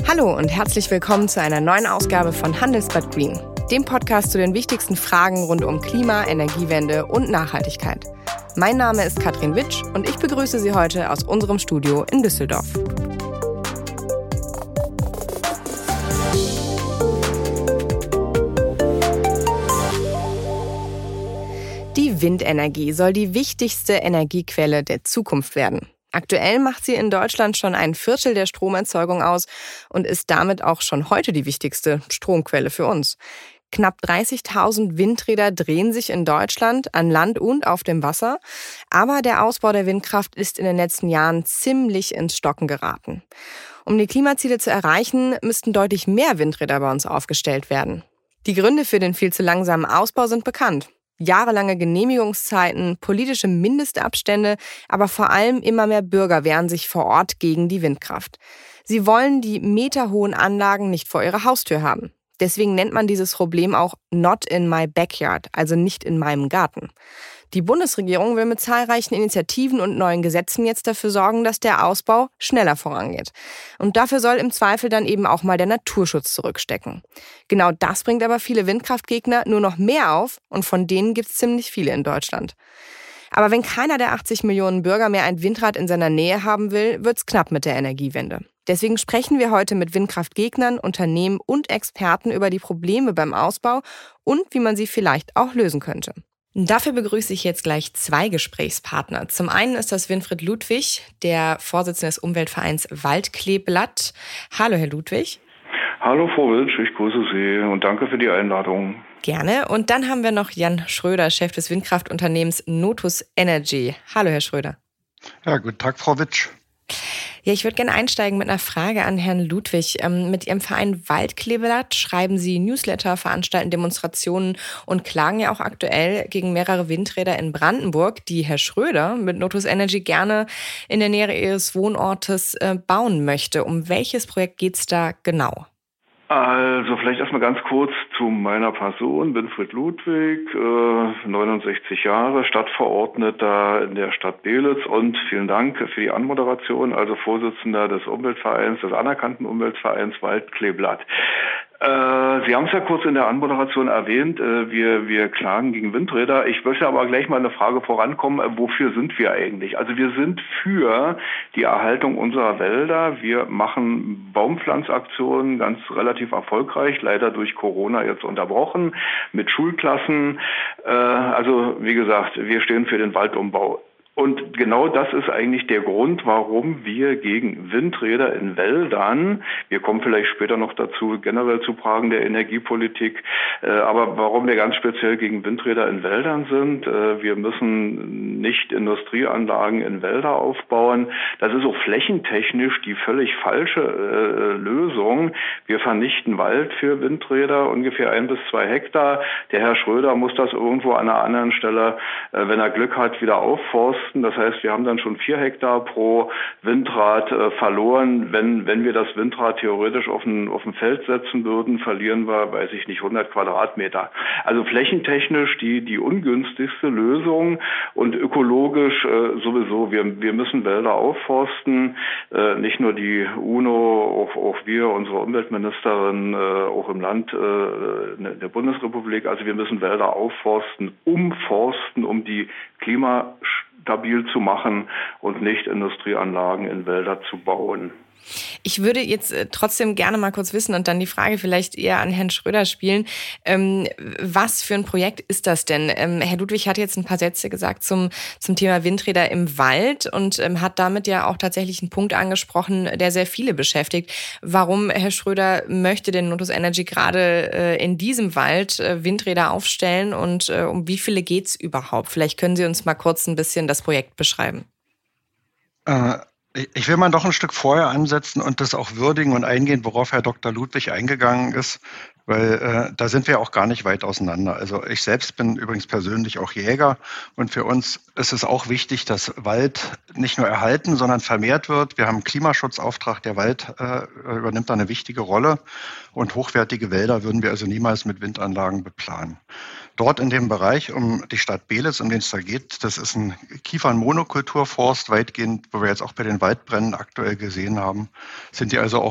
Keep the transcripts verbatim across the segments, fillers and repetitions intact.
Hallo und herzlich willkommen zu einer neuen Ausgabe von Handelsblatt Green, dem Podcast zu den wichtigsten Fragen rund um Klima, Energiewende und Nachhaltigkeit. Mein Name ist Katrin Witsch und ich begrüße Sie heute aus unserem Studio in Düsseldorf. Die Windenergie soll die wichtigste Energiequelle der Zukunft werden. Aktuell macht sie in Deutschland schon ein Viertel der Stromerzeugung aus und ist damit auch schon heute die wichtigste Stromquelle für uns. Knapp dreißigtausend Windräder drehen sich in Deutschland an Land und auf dem Wasser. Aber der Ausbau der Windkraft ist in den letzten Jahren ziemlich ins Stocken geraten. Um die Klimaziele zu erreichen, müssten deutlich mehr Windräder bei uns aufgestellt werden. Die Gründe für den viel zu langsamen Ausbau sind bekannt. Jahrelange Genehmigungszeiten, politische Mindestabstände, aber vor allem immer mehr Bürger wehren sich vor Ort gegen die Windkraft. Sie wollen die meterhohen Anlagen nicht vor ihrer Haustür haben. Deswegen nennt man dieses Problem auch Not in my backyard, also nicht in meinem Garten. Die Bundesregierung will mit zahlreichen Initiativen und neuen Gesetzen jetzt dafür sorgen, dass der Ausbau schneller vorangeht. Und dafür soll im Zweifel dann eben auch mal der Naturschutz zurückstecken. Genau das bringt aber viele Windkraftgegner nur noch mehr auf und von denen gibt es ziemlich viele in Deutschland. Aber wenn keiner der achtzig Millionen Bürger mehr ein Windrad in seiner Nähe haben will, wird's knapp mit der Energiewende. Deswegen sprechen wir heute mit Windkraftgegnern, Unternehmen und Experten über die Probleme beim Ausbau und wie man sie vielleicht auch lösen könnte. Dafür begrüße ich jetzt gleich zwei Gesprächspartner. Zum einen ist das Winfried Ludwig, der Vorsitzende des Umweltvereins Waldkleeblatt. Hallo, Herr Ludwig. Hallo, Frau Witsch, ich grüße Sie und danke für die Einladung. Gerne. Und dann haben wir noch Jan Schröder, Chef des Windkraftunternehmens Notus Energy. Hallo, Herr Schröder. Ja, guten Tag, Frau Witsch. Ja, ich würde gerne einsteigen mit einer Frage an Herrn Ludwig. Ähm, mit Ihrem Verein Waldkleeblatt schreiben Sie Newsletter, veranstalten Demonstrationen und klagen ja auch aktuell gegen mehrere Windräder in Brandenburg, die Herr Schröder mit Notus Energy gerne in der Nähe Ihres Wohnortes äh, bauen möchte. Um welches Projekt geht es da genau? Also vielleicht erstmal ganz kurz zu meiner Person. Winfried Ludwig, äh, neunundsechzig Jahre, Stadtverordneter in der Stadt Belitz und vielen Dank für die Anmoderation, also Vorsitzender des Umweltvereins, des anerkannten Umweltvereins Waldkleeblatt. Äh, Sie haben es ja kurz in der Anmoderation erwähnt, äh, wir, wir klagen gegen Windräder. Ich möchte aber gleich mal eine Frage vorankommen, äh, wofür sind wir eigentlich? Also wir sind für die Erhaltung unserer Wälder. Wir machen Baumpflanzaktionen ganz relativ erfolgreich, leider durch Corona jetzt unterbrochen, mit Schulklassen. Äh, also wie gesagt, wir stehen für den Waldumbau. Und genau das ist eigentlich der Grund, warum wir gegen Windräder in Wäldern, wir kommen vielleicht später noch dazu, generell zu Fragen der Energiepolitik, äh, aber warum wir ganz speziell gegen Windräder in Wäldern sind. Äh, wir müssen nicht Industrieanlagen in Wälder aufbauen. Das ist auch flächentechnisch die völlig falsche äh, Lösung. Wir vernichten Wald für Windräder, ungefähr ein bis zwei Hektar. Der Herr Schröder muss das irgendwo an einer anderen Stelle, äh, wenn er Glück hat, wieder aufforsten. Das heißt, wir haben dann schon vier Hektar pro Windrad äh, verloren. Wenn wenn wir das Windrad theoretisch auf ein, auf ein Feld setzen würden, verlieren wir, weiß ich nicht, hundert Quadratmeter. Also flächentechnisch die die ungünstigste Lösung und ökologisch äh, sowieso. Wir wir müssen Wälder aufforsten. Äh, nicht nur die UNO, auch, auch wir, unsere Umweltministerin, äh, auch im Land äh, der Bundesrepublik. Also wir müssen Wälder aufforsten, umforsten, um die Klima stabil zu machen und nicht Industrieanlagen in Wälder zu bauen. Ich würde jetzt äh, trotzdem gerne mal kurz wissen und dann die Frage vielleicht eher an Herrn Schröder spielen. Ähm, was für ein Projekt ist das denn? Ähm, Herr Ludwig hat jetzt ein paar Sätze gesagt zum, zum Thema Windräder im Wald und ähm, hat damit ja auch tatsächlich einen Punkt angesprochen, der sehr viele beschäftigt. Warum, Herr Schröder, möchte denn Notus Energy gerade äh, in diesem Wald äh, Windräder aufstellen und äh, um wie viele geht's überhaupt? Vielleicht können Sie uns mal kurz ein bisschen das Projekt beschreiben. Äh. Ich will mal doch ein Stück vorher ansetzen und das auch würdigen und eingehen, worauf Herr Doktor Ludwig eingegangen ist, weil äh, da sind wir auch gar nicht weit auseinander. Also ich selbst bin übrigens persönlich auch Jäger und für uns ist es auch wichtig, dass Wald nicht nur erhalten, sondern vermehrt wird. Wir haben einen Klimaschutzauftrag, der Wald äh, übernimmt da eine wichtige Rolle und hochwertige Wälder würden wir also niemals mit Windanlagen beplanen. Dort in dem Bereich um die Stadt Belitz, um den es da geht, das ist ein Kiefernmonokulturforst weitgehend, wo wir jetzt auch bei den Waldbränden aktuell gesehen haben, sind die also auch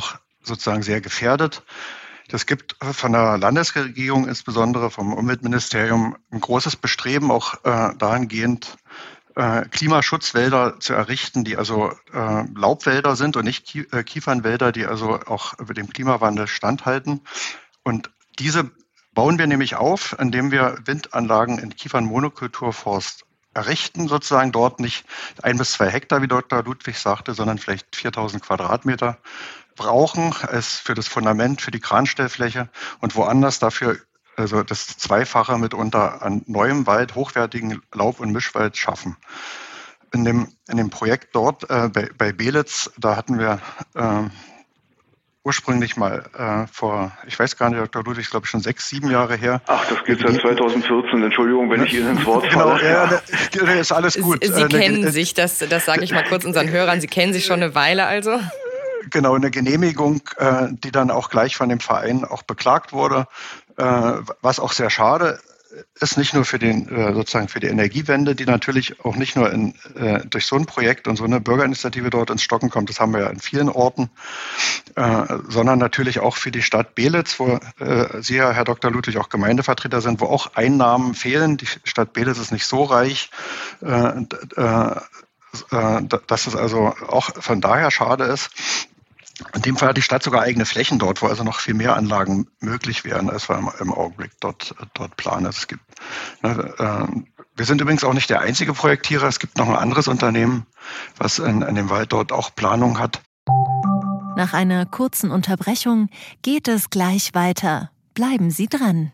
sozusagen sehr gefährdet. Es gibt von der Landesregierung, insbesondere vom Umweltministerium, ein großes Bestreben, auch äh, dahingehend, äh, Klimaschutzwälder zu errichten, die also äh, Laubwälder sind und nicht Kie- äh, Kiefernwälder, die also auch über dem Klimawandel standhalten. Und diese bauen wir nämlich auf, indem wir Windanlagen in Kiefernmonokulturforst errichten, sozusagen dort nicht ein bis zwei Hektar, wie Doktor Ludwig sagte, sondern vielleicht viertausend Quadratmeter brauchen als für das Fundament, für die Kranstellfläche und woanders dafür also das Zweifache mitunter an neuem Wald, hochwertigen Laub- und Mischwald schaffen. In dem, in dem Projekt dort äh, bei, bei Belitz, da hatten wir äh, ursprünglich mal äh, vor, ich weiß gar nicht, Doktor Ludwig, ich glaube schon sechs, sieben Jahre her. Ach, das geht seit zweitausendvierzehn, Entschuldigung, wenn ich Ihnen ins Wort genau, falle. Ja, ja, ist alles gut. Sie äh, kennen ne, sich, das, das sage ich mal kurz unseren Hörern, Sie kennen sich schon eine Weile also? Genau, eine Genehmigung, äh, die dann auch gleich von dem Verein auch beklagt wurde, äh, was auch sehr schade ist, nicht nur für den äh, sozusagen für die Energiewende, die natürlich auch nicht nur in, äh, durch so ein Projekt und so eine Bürgerinitiative dort ins Stocken kommt, das haben wir ja in vielen Orten, äh, sondern natürlich auch für die Stadt Belitz, wo äh, Sie ja, Herr Doktor Ludwig, auch Gemeindevertreter sind, wo auch Einnahmen fehlen. Die Stadt Belitz ist nicht so reich, äh, äh, dass es also auch von daher schade ist. In dem Fall hat die Stadt sogar eigene Flächen dort, wo also noch viel mehr Anlagen möglich wären, als wir im, im Augenblick dort, dort planen. Also es gibt, ne, äh, wir sind übrigens auch nicht der einzige Projektierer. Es gibt noch ein anderes Unternehmen, was in, in dem Wald dort auch Planung hat. Nach einer kurzen Unterbrechung geht es gleich weiter. Bleiben Sie dran.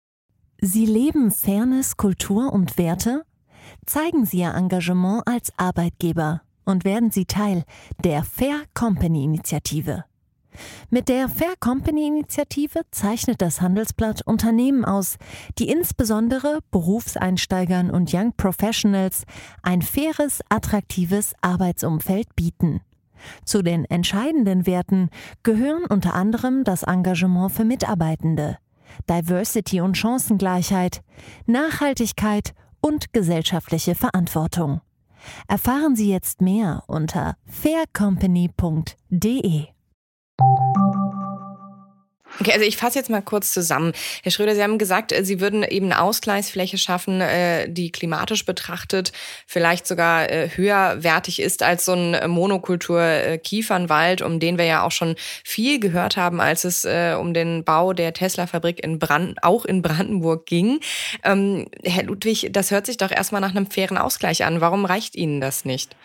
Sie leben Fairness, Kultur und Werte? Zeigen Sie Ihr Engagement als Arbeitgeber und werden Sie Teil der Fair Company Initiative. Mit der Fair Company Initiative zeichnet das Handelsblatt Unternehmen aus, die insbesondere Berufseinsteigern und Young Professionals ein faires, attraktives Arbeitsumfeld bieten. Zu den entscheidenden Werten gehören unter anderem das Engagement für Mitarbeitende, Diversity und Chancengleichheit, Nachhaltigkeit und gesellschaftliche Verantwortung. Erfahren Sie jetzt mehr unter fair company punkt de. Okay, also ich fasse jetzt mal kurz zusammen. Herr Schröder, Sie haben gesagt, Sie würden eben eine Ausgleichsfläche schaffen, die klimatisch betrachtet vielleicht sogar höherwertig ist als so ein Monokultur-Kiefernwald, um den wir ja auch schon viel gehört haben, als es um den Bau der Tesla-Fabrik in Brand, auch in Brandenburg ging. Ähm, Herr Ludwig, das hört sich doch erstmal nach einem fairen Ausgleich an. Warum reicht Ihnen das nicht?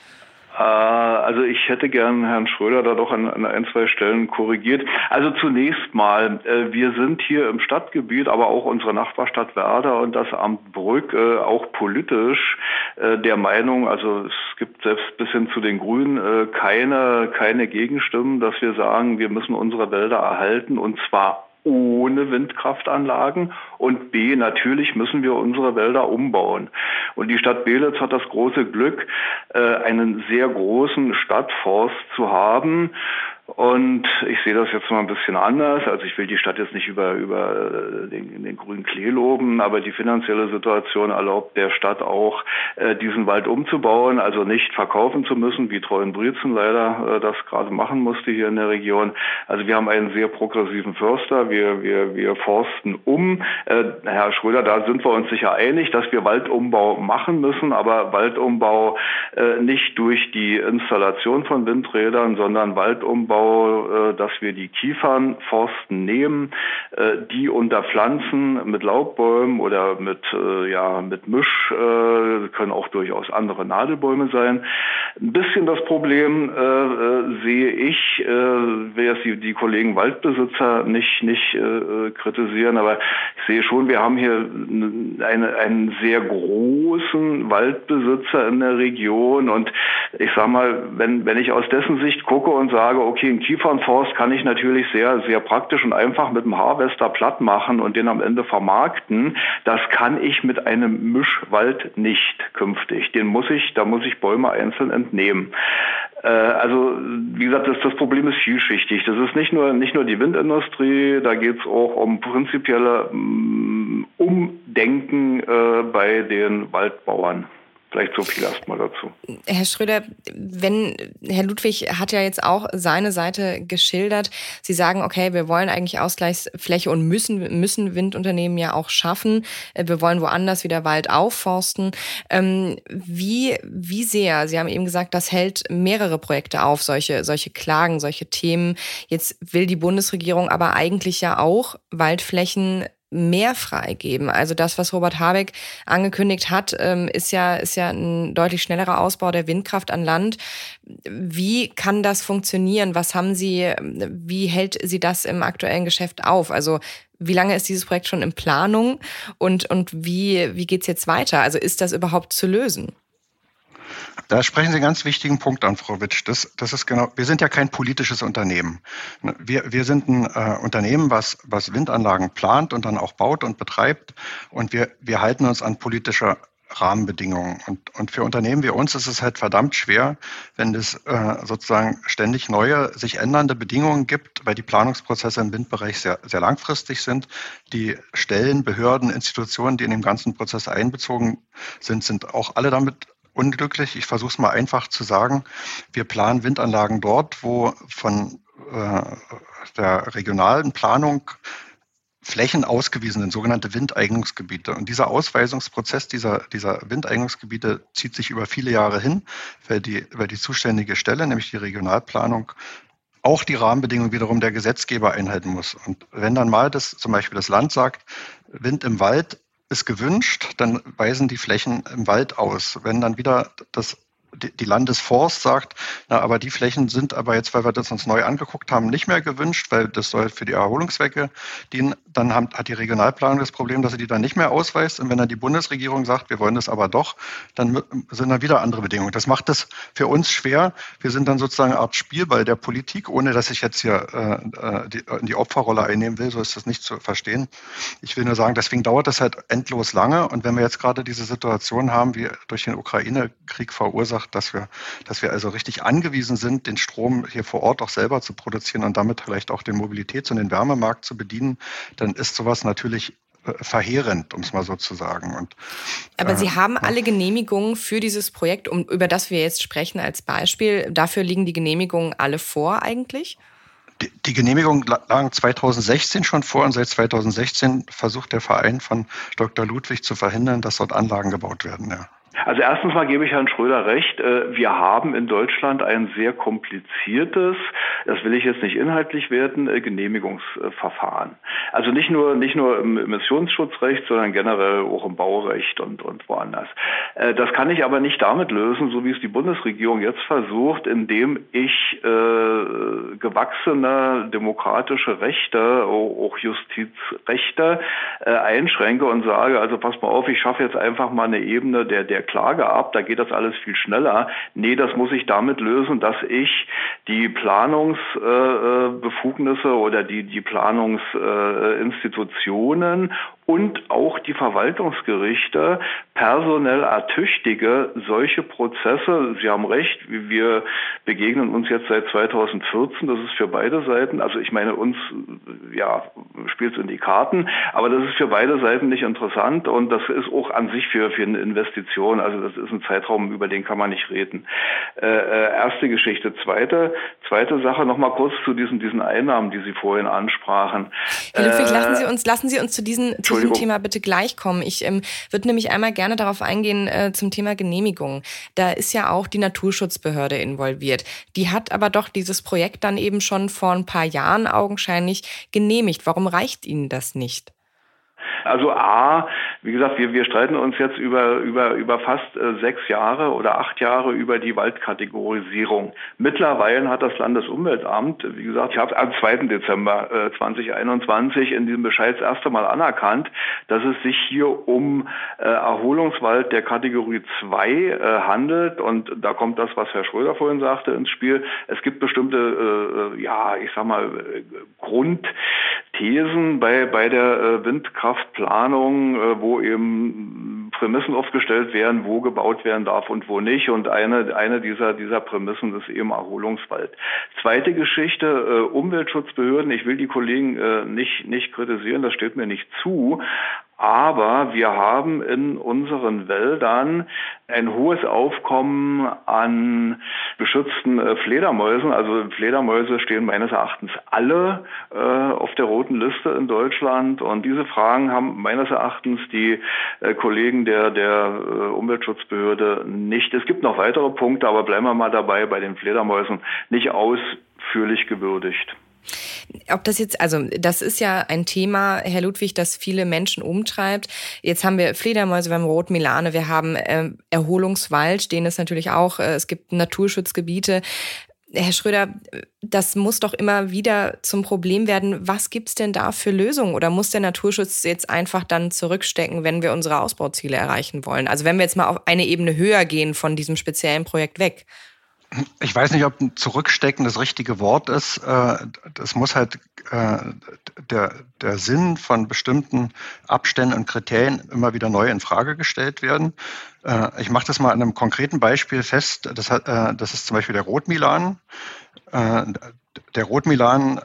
Also ich hätte gern Herrn Schröder da doch an, an ein, zwei Stellen korrigiert. Also zunächst mal, wir sind hier im Stadtgebiet, aber auch unsere Nachbarstadt Werder und das Amt Brück auch politisch der Meinung, also es gibt selbst bis hin zu den Grünen keine, keine Gegenstimmen, dass wir sagen, wir müssen unsere Wälder erhalten und zwar ohne Windkraftanlagen und B, natürlich müssen wir unsere Wälder umbauen. Und die Stadt Belitz hat das große Glück, einen sehr großen Stadtforst zu haben. Und ich sehe das jetzt mal ein bisschen anders. Also ich will die Stadt jetzt nicht über über den, den grünen Klee loben, aber die finanzielle Situation erlaubt der Stadt auch, äh, diesen Wald umzubauen, also nicht verkaufen zu müssen, wie Treuenbrietzen leider äh, das gerade machen musste hier in der Region. Also wir haben einen sehr progressiven Förster. Wir wir wir forsten um. Äh, Herr Schröder, da sind wir uns sicher einig, dass wir Waldumbau machen müssen, aber Waldumbau äh, nicht durch die Installation von Windrädern, sondern Waldumbau, dass wir die Kiefernforsten nehmen, die unterpflanzen mit Laubbäumen oder mit ja mit Misch, können auch durchaus andere Nadelbäume sein. Ein bisschen das Problem äh, sehe ich, äh, will jetzt die, die Kollegen Waldbesitzer nicht nicht äh, kritisieren, aber ich sehe schon, wir haben hier eine, einen sehr großen Waldbesitzer in der Region und ich sag mal, wenn wenn ich aus dessen Sicht gucke und sage, okay, einen Kiefernforst kann ich natürlich sehr, sehr praktisch und einfach mit einem Harvester platt machen und den am Ende vermarkten. Das kann ich mit einem Mischwald nicht künftig. Den muss ich, da muss ich Bäume einzeln entnehmen. Äh, also, wie gesagt, das, das Problem ist vielschichtig. Das ist nicht nur, nicht nur die Windindustrie, da geht es auch um prinzipielle um, Umdenken äh, bei den Waldbauern. Vielleicht so viel erstmal dazu. Herr Schröder, wenn Herr Ludwig hat ja jetzt auch seine Seite geschildert. Sie sagen, okay, wir wollen eigentlich Ausgleichsfläche und müssen, müssen Windunternehmen ja auch schaffen. Wir wollen woanders wieder Wald aufforsten. Ähm, wie, wie sehr, Sie haben eben gesagt, das hält mehrere Projekte auf, solche, solche Klagen, solche Themen. Jetzt will die Bundesregierung aber eigentlich ja auch Waldflächen mehr freigeben. Also das, was Robert Habeck angekündigt hat, ist ja, ist ja ein deutlich schnellerer Ausbau der Windkraft an Land. Wie kann das funktionieren? Was haben Sie, wie hält sie das im aktuellen Geschäft auf? Also wie lange ist dieses Projekt schon in Planung und, und wie, wie geht's jetzt weiter? Also ist das überhaupt zu lösen? Da sprechen Sie einen ganz wichtigen Punkt an, Frau Witsch. Das, das ist genau, wir sind ja kein politisches Unternehmen. Wir, wir sind ein äh, Unternehmen, was, was Windanlagen plant und dann auch baut und betreibt. Und wir, wir halten uns an politische Rahmenbedingungen. Und, und für Unternehmen wie uns ist es halt verdammt schwer, wenn es äh, sozusagen ständig neue, sich ändernde Bedingungen gibt, weil die Planungsprozesse im Windbereich sehr, sehr langfristig sind. Die Stellen, Behörden, Institutionen, die in den ganzen Prozess einbezogen sind, sind auch alle damit unglücklich. Ich versuche es mal einfach zu sagen. Wir planen Windanlagen dort, wo von äh, der regionalen Planung Flächen ausgewiesen sind, sogenannte Windeignungsgebiete. Und dieser Ausweisungsprozess dieser, dieser Windeignungsgebiete zieht sich über viele Jahre hin, weil die, weil die zuständige Stelle, nämlich die Regionalplanung, auch die Rahmenbedingungen wiederum der Gesetzgeber einhalten muss. Und wenn dann mal das, zum Beispiel das Land sagt, Wind im Wald ist gewünscht, dann weisen die Flächen im Wald aus. Wenn dann wieder das die Landesforst sagt, na, aber die Flächen sind aber jetzt, weil wir das uns neu angeguckt haben, nicht mehr gewünscht, weil das soll für die Erholungszwecke dienen, dann haben, hat die Regionalplanung das Problem, dass sie die dann nicht mehr ausweist. Und wenn dann die Bundesregierung sagt, wir wollen das aber doch, dann sind dann wieder andere Bedingungen. Das macht es für uns schwer. Wir sind dann sozusagen eine Art Spielball der Politik, ohne dass ich jetzt hier äh, die, in die Opferrolle einnehmen will, so ist das nicht zu verstehen. Ich will nur sagen, deswegen dauert das halt endlos lange. Und wenn wir jetzt gerade diese Situation haben, wie durch den Ukraine-Krieg verursacht, dass wir, dass wir also richtig angewiesen sind, den Strom hier vor Ort auch selber zu produzieren und damit vielleicht auch den Mobilitäts- und den Wärmemarkt zu bedienen, dann ist sowas natürlich verheerend, um es mal so zu sagen. Und, Aber äh, Sie haben alle Genehmigungen für dieses Projekt, um, über das wir jetzt sprechen als Beispiel. Dafür liegen die Genehmigungen alle vor eigentlich? Die, die Genehmigungen lagen zweitausendsechzehn schon vor und seit zweitausendsechzehn versucht der Verein von Doktor Ludwig zu verhindern, dass dort Anlagen gebaut werden. Ja. Also erstens mal gebe ich Herrn Schröder recht. Wir haben in Deutschland ein sehr kompliziertes, das will ich jetzt nicht inhaltlich werten, Genehmigungsverfahren. Also nicht nur nicht nur im Emissionsschutzrecht, sondern generell auch im Baurecht und, und woanders. Das kann ich aber nicht damit lösen, so wie es die Bundesregierung jetzt versucht, indem ich äh, gewachsene demokratische Rechte, auch Justizrechte äh, einschränke und sage, also pass mal auf, ich schaffe jetzt einfach mal eine Ebene der der Klage ab, da geht das alles viel schneller. Nee, das muss ich damit lösen, dass ich die Planungsbefugnisse äh, oder die, die Planungsinstitutionen äh, und auch die Verwaltungsgerichte personell ertüchtige, solche Prozesse, Sie haben recht, wir begegnen uns jetzt seit zweitausendvierzehn, das ist für beide Seiten, also ich meine, uns ja spielt es in die Karten, aber das ist für beide Seiten nicht interessant und das ist auch an sich für, für eine Investition, also das ist ein Zeitraum, über den kann man nicht reden. Äh, erste Geschichte. Zweite, zweite Sache, nochmal kurz zu diesen, diesen Einnahmen, die Sie vorhin ansprachen. Herr Ludwig, äh, lassen Sie uns, lassen Sie uns zu diesen zu diesem Thema bitte gleich kommen. Ich ähm, würde nämlich einmal gerne darauf eingehen äh, zum Thema Genehmigung. Da ist ja auch die Naturschutzbehörde involviert. Die hat aber doch dieses Projekt dann eben schon vor ein paar Jahren augenscheinlich genehmigt. Warum reicht Ihnen das nicht? Also A, wie gesagt, wir, wir streiten uns jetzt über, über, über fast äh, sechs Jahre oder acht Jahre über die Waldkategorisierung. Mittlerweile hat das Landesumweltamt, wie gesagt, ich habe am zweiten Dezember äh, zweitausendeinundzwanzig in diesem Bescheid das erste Mal anerkannt, dass es sich hier um äh, Erholungswald der Kategorie zwei äh, handelt. Und da kommt das, was Herr Schröder vorhin sagte, ins Spiel. Es gibt bestimmte, äh, ja, ich sag mal, Grundthesen bei, bei der äh, Windkraftplanung, äh, wo eben Prämissen aufgestellt werden, wo gebaut werden darf und wo nicht. Und eine, eine dieser, dieser Prämissen ist eben Erholungswald. Zweite Geschichte, äh, Umweltschutzbehörden. Ich will die Kollegen äh, nicht, nicht kritisieren, das steht mir nicht zu. Aber wir haben in unseren Wäldern ein hohes Aufkommen an geschützten äh, Fledermäusen. Also Fledermäuse stehen meines Erachtens alle äh, auf der roten Liste in Deutschland. Und diese Fragen haben meines Erachtens die äh, Kollegen der, der äh, Umweltschutzbehörde nicht. Es gibt noch weitere Punkte, aber bleiben wir mal dabei, bei den Fledermäusen nicht ausführlich gewürdigt. Ob das jetzt, also das ist ja ein Thema, Herr Ludwig, das viele Menschen umtreibt. Jetzt haben wir Fledermäuse, wir haben Rotmilane, wir haben äh, Erholungswald, den es natürlich auch, äh, es gibt Naturschutzgebiete. Herr Schröder, das muss doch immer wieder zum Problem werden. Was gibt's denn da für Lösungen? Oder muss der Naturschutz jetzt einfach dann zurückstecken, wenn wir unsere Ausbauziele erreichen wollen? Also wenn wir jetzt mal auf eine Ebene höher gehen von diesem speziellen Projekt weg. Ich weiß nicht, ob zurückstecken das richtige Wort ist. Das muss halt der, der Sinn von bestimmten Abständen und Kriterien immer wieder neu in Frage gestellt werden. Ich mache das mal an einem konkreten Beispiel fest. Das, hat, das ist zum Beispiel der Rotmilan. Der Rotmilan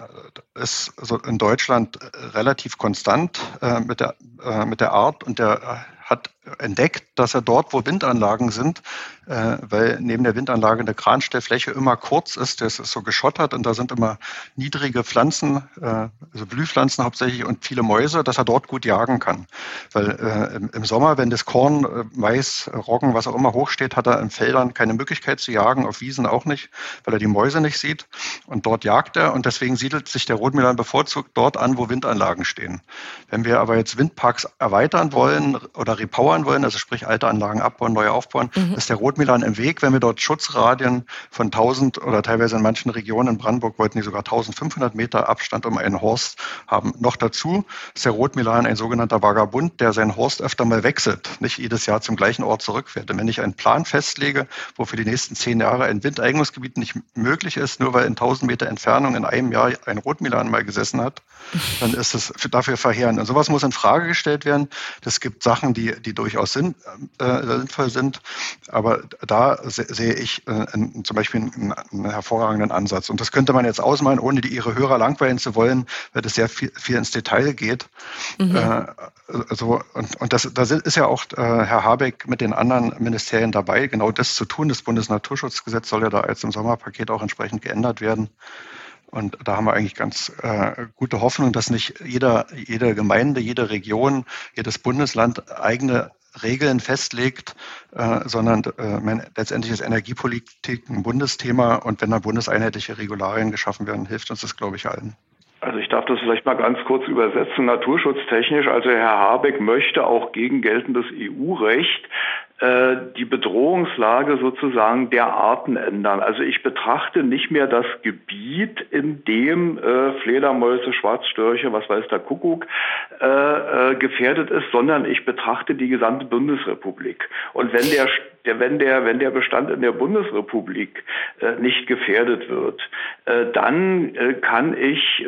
ist in Deutschland relativ konstant mit der, mit der Art und der hat entdeckt, dass er dort, wo Windanlagen sind, äh, weil neben der Windanlage eine Kranstellfläche immer kurz ist, das ist so geschottert und da sind immer niedrige Pflanzen, äh, also Blühpflanzen hauptsächlich und viele Mäuse, dass er dort gut jagen kann. Weil äh, im, im Sommer, wenn das Korn, äh, Mais, Roggen, was auch immer hochsteht, hat er in Feldern keine Möglichkeit zu jagen, auf Wiesen auch nicht, weil er die Mäuse nicht sieht und dort jagt er und deswegen siedelt sich der Rotmilan bevorzugt dort an, wo Windanlagen stehen. Wenn wir aber jetzt Windparks erweitern wollen oder repowern wollen, also sprich alte Anlagen abbauen, neue aufbauen, mhm. ist der Rotmilan im Weg. Wenn wir dort Schutzradien von tausend oder teilweise in manchen Regionen in Brandenburg wollten die sogar eintausendfünfhundert Meter Abstand um einen Horst haben. Noch dazu ist der Rotmilan ein sogenannter Vagabund, der seinen Horst öfter mal wechselt, nicht jedes Jahr zum gleichen Ort zurückfährt. Und wenn ich einen Plan festlege, wo für die nächsten zehn Jahre ein Windeignungsgebiet nicht möglich ist, nur weil in tausend Meter Entfernung in einem Jahr ein Rotmilan mal gesessen hat, dann ist es dafür verheerend. Und sowas muss in Frage gestellt werden. Es gibt Sachen, die, die durchaus Sinn, äh, sinnvoll sind, aber da se- sehe ich äh, in, zum Beispiel einen, einen hervorragenden Ansatz. Und das könnte man jetzt ausmalen, ohne die Ihre Hörer langweilen zu wollen, weil das sehr viel, viel ins Detail geht. Mhm. Äh, also, und und das, da ist ja auch äh, Herr Habeck mit den anderen Ministerien dabei, genau das zu tun. Das Bundesnaturschutzgesetz soll ja da jetzt im Sommerpaket auch entsprechend geändert werden. Und da haben wir eigentlich ganz äh, gute Hoffnung, dass nicht jeder, jede Gemeinde, jede Region, jedes Bundesland eigene Regeln festlegt, äh, sondern äh, man, letztendlich ist Energiepolitik ein Bundesthema und wenn da bundeseinheitliche Regularien geschaffen werden, hilft uns das, glaube ich, allen. Also ich darf das vielleicht mal ganz kurz übersetzen, naturschutztechnisch. Also Herr Habeck möchte auch gegen geltendes E U-Recht äh, die Bedrohungslage sozusagen der Arten ändern. Also ich betrachte nicht mehr das Gebiet, in dem äh, Fledermäuse, Schwarzstörche, was weiß der Kuckuck, äh, äh, gefährdet ist, sondern ich betrachte die gesamte Bundesrepublik. Und wenn der Der, wenn der, wenn der Bestand in der Bundesrepublik äh, nicht gefährdet wird, äh, dann äh, kann ich äh,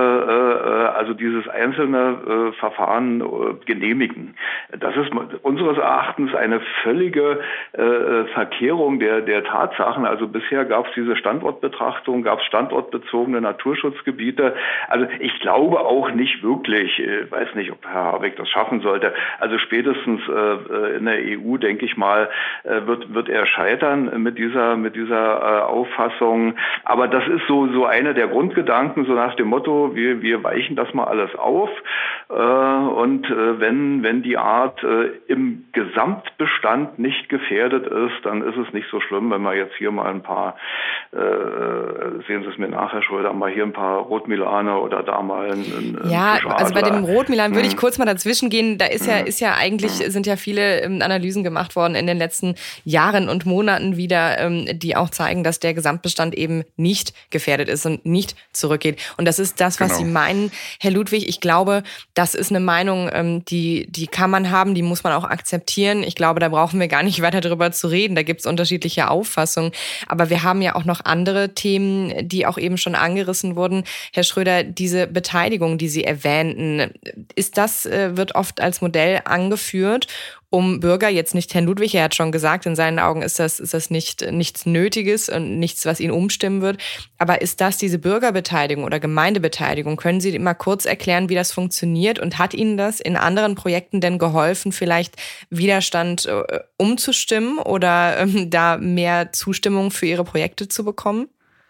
äh, also dieses einzelne äh, Verfahren äh, genehmigen. Das ist unseres Erachtens eine völlige äh, Verkehrung der, der Tatsachen. Also bisher gab es diese Standortbetrachtung, gab es standortbezogene Naturschutzgebiete. Also ich glaube auch nicht wirklich, äh, weiß nicht, ob Herr Habeck das schaffen sollte. Also spätestens äh, in der E U, denke ich mal, wird wird er scheitern mit dieser mit dieser äh, Auffassung. Aber das ist so so eine der Grundgedanken, so nach dem Motto, wir wir weichen das mal alles auf äh, und äh, wenn wenn die Art äh, im Gesamtbestand nicht gefährdet ist, dann ist es nicht so schlimm, wenn wir jetzt hier mal ein paar äh, sehen Sie es mir nach, Herr Schröder, mal hier ein paar Rotmilane oder da mal ein, ein ja, also bei dem Rotmilan würde ich hm. kurz mal dazwischen gehen. Da ist ja hm. ist ja eigentlich sind ja viele ähm, Analysen gemacht worden in den letzten Jahren und Monaten wieder, ähm, die auch zeigen, dass der Gesamtbestand eben nicht gefährdet ist und nicht zurückgeht. Und das ist das, was genau. Sie meinen, Herr Ludwig. Ich glaube, das ist eine Meinung, ähm, die die kann man haben, die muss man auch akzeptieren. Ich glaube, da brauchen wir gar nicht weiter drüber zu reden. Da gibt es unterschiedliche Auffassungen. Aber wir haben ja auch noch andere Themen, die auch eben schon angerissen wurden. Herr Schröder, diese Beteiligung, die Sie erwähnten, ist das, äh, wird oft als Modell angeführt. um Bürger, jetzt nicht Herrn Ludwig, er hat schon gesagt, in seinen Augen ist das, ist das nicht, nichts Nötiges und nichts, was ihn umstimmen wird. Aber ist das diese Bürgerbeteiligung oder Gemeindebeteiligung? Können Sie mal kurz erklären, wie das funktioniert? Und hat Ihnen das in anderen Projekten denn geholfen, vielleicht Widerstand äh, umzustimmen oder ähm, da mehr Zustimmung für Ihre Projekte zu bekommen?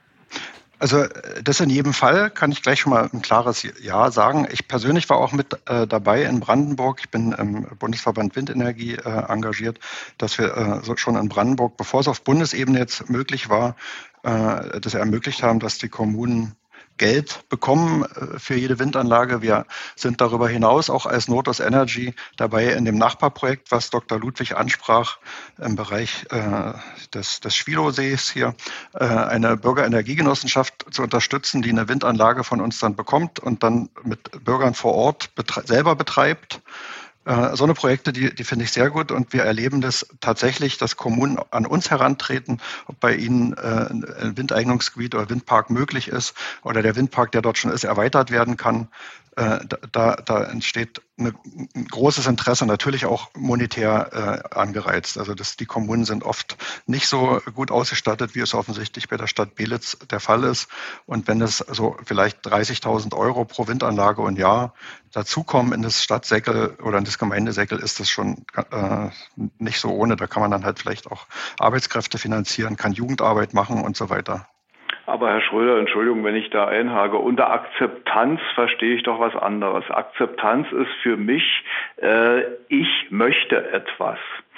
Also das in jedem Fall, kann ich gleich schon mal ein klares Ja sagen. Ich persönlich war auch mit äh, dabei in Brandenburg. Ich bin im Bundesverband Windenergie äh, engagiert, dass wir äh, so schon in Brandenburg, bevor es auf Bundesebene jetzt möglich war, äh, das ermöglicht haben, dass die Kommunen Geld bekommen für jede Windanlage. Wir sind darüber hinaus auch als Notos Energy dabei, in dem Nachbarprojekt, was Doktor Ludwig ansprach, im Bereich äh, des, des Schwilowsees hier, äh, eine Bürgerenergiegenossenschaft zu unterstützen, die eine Windanlage von uns dann bekommt und dann mit Bürgern vor Ort betre- selber betreibt. So eine Projekte, die, die finde ich sehr gut und wir erleben das tatsächlich, dass Kommunen an uns herantreten, ob bei ihnen äh, ein Windeignungsgebiet oder Windpark möglich ist oder der Windpark, der dort schon ist, erweitert werden kann. Äh, da, da entsteht eine, ein großes Interesse, natürlich auch monetär äh, angereizt. Also das, die Kommunen sind oft nicht so gut ausgestattet, wie es offensichtlich bei der Stadt Belitz der Fall ist. Und wenn es so vielleicht dreißigtausend Euro pro Windanlage und Jahr dazukommen in das Stadtsäckel oder in das Gemeindesäckel, ist das schon äh, nicht so ohne. Da kann man dann halt vielleicht auch Arbeitskräfte finanzieren, kann Jugendarbeit machen und so weiter. Aber Herr Schröder, Entschuldigung, wenn ich da einhage, unter Akzeptanz verstehe ich doch was anderes. Akzeptanz ist für mich, äh, ich möchte etwas.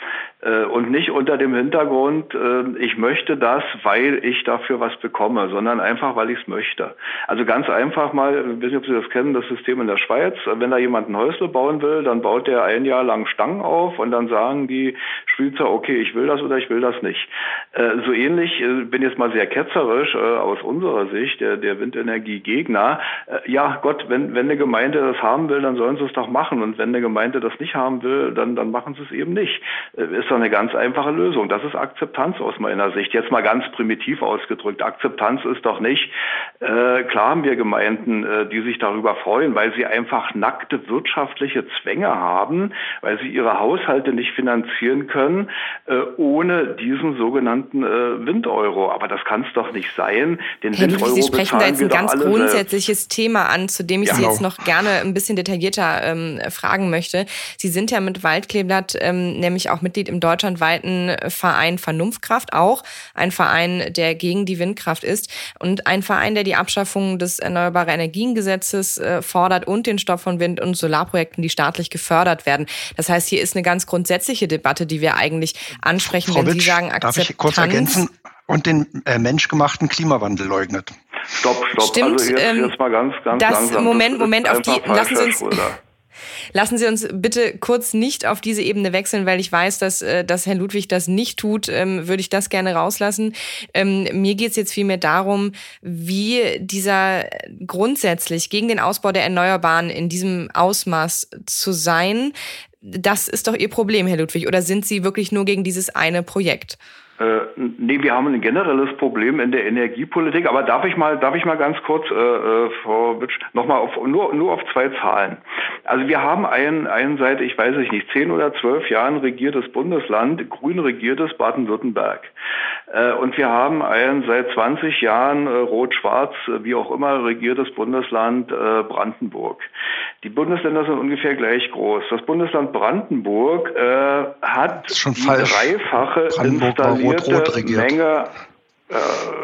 Und nicht unter dem Hintergrund, ich möchte das, weil ich dafür was bekomme, sondern einfach, weil ich es möchte. Also ganz einfach mal, ich weiß nicht, ob Sie das kennen, das System in der Schweiz. Wenn da jemand ein Häusle bauen will, dann baut der ein Jahr lang Stangen auf und dann sagen die Schweizer, okay, ich will das oder ich will das nicht. So ähnlich, bin jetzt mal sehr ketzerisch aus unserer Sicht, der, der Windenergiegegner. Ja Gott, wenn, wenn eine Gemeinde das haben will, dann sollen sie es doch machen. Und wenn eine Gemeinde das nicht haben will, dann, dann machen sie es eben nicht. Ist doch eine ganz einfache Lösung. Das ist Akzeptanz aus meiner Sicht. Jetzt mal ganz primitiv ausgedrückt. Akzeptanz ist doch nicht, äh, klar haben wir Gemeinden, äh, die sich darüber freuen, weil sie einfach nackte wirtschaftliche Zwänge haben, weil sie ihre Haushalte nicht finanzieren können, äh, ohne diesen sogenannten äh, Windeuro. Aber das kann es doch nicht sein. Den Herr Ludwig, Sie sprechen da jetzt ein ganz grundsätzliches selbst. Thema an, zu dem ich ja, Sie genau. jetzt noch gerne ein bisschen detaillierter ähm, fragen möchte. Sie sind ja mit Waldkleeblatt ähm, nämlich auch Mitglied im deutschlandweiten Verein Vernunftkraft, auch ein Verein, der gegen die Windkraft ist und ein Verein, der die Abschaffung des Erneuerbare Energiengesetzes äh, fordert und den Stopp von Wind- und Solarprojekten, die staatlich gefördert werden. Das heißt, hier ist eine ganz grundsätzliche Debatte, die wir eigentlich ansprechen, Frau wenn Witsch, Sie sagen Akzeptanz. darf ich kurz ergänzen? Und den äh, menschgemachten Klimawandel leugnet. Stopp, stopp. Stimmt, also jetzt, ähm, jetzt mal ganz, ganz das, langsam. Moment, das Moment, auf die, lassen Sie uns... Schröder. Lassen Sie uns bitte kurz nicht auf diese Ebene wechseln, weil ich weiß, dass, dass Herr Ludwig das nicht tut, ähm, würde ich das gerne rauslassen. Ähm, mir geht es jetzt vielmehr darum, wie dieser grundsätzlich gegen den Ausbau der Erneuerbaren in diesem Ausmaß zu sein, das ist doch Ihr Problem, Herr Ludwig, oder sind Sie wirklich nur gegen dieses eine Projekt? Äh, nee, wir haben ein generelles Problem in der Energiepolitik, aber darf ich mal, darf ich mal ganz kurz, äh, äh, Frau Witsch, nochmal auf, nur, nur auf zwei Zahlen. Also wir haben ein, ein seit, ich weiß ich nicht, zehn oder zwölf Jahren regiertes Bundesland, grün regiertes Baden-Württemberg. Äh, und wir haben ein seit zwanzig Jahren äh, rot-schwarz, äh, wie auch immer, regiertes Bundesland äh, Brandenburg. Die Bundesländer sind ungefähr gleich groß. Das Bundesland Brandenburg äh, hat die falsch. dreifache Brandenburg installierte Rot-Rot regiert. Menge, äh, äh,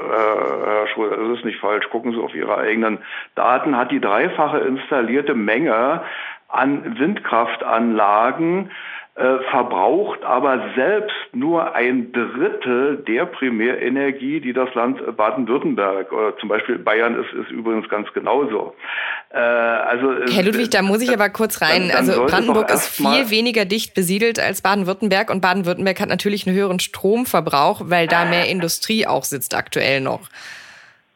Herr Schröder, das ist nicht falsch, gucken Sie auf Ihre eigenen Daten, hat die dreifache installierte Menge an Windkraftanlagen, äh, verbraucht aber selbst nur ein Drittel der Primärenergie, die das Land Baden-Württemberg, oder zum Beispiel Bayern ist, ist übrigens ganz genauso. Äh, also, Herr Ludwig, da muss ich aber kurz rein. Dann, dann also Brandenburg ist viel mal weniger dicht besiedelt als Baden-Württemberg und Baden-Württemberg hat natürlich einen höheren Stromverbrauch, weil da mehr Industrie auch sitzt aktuell noch.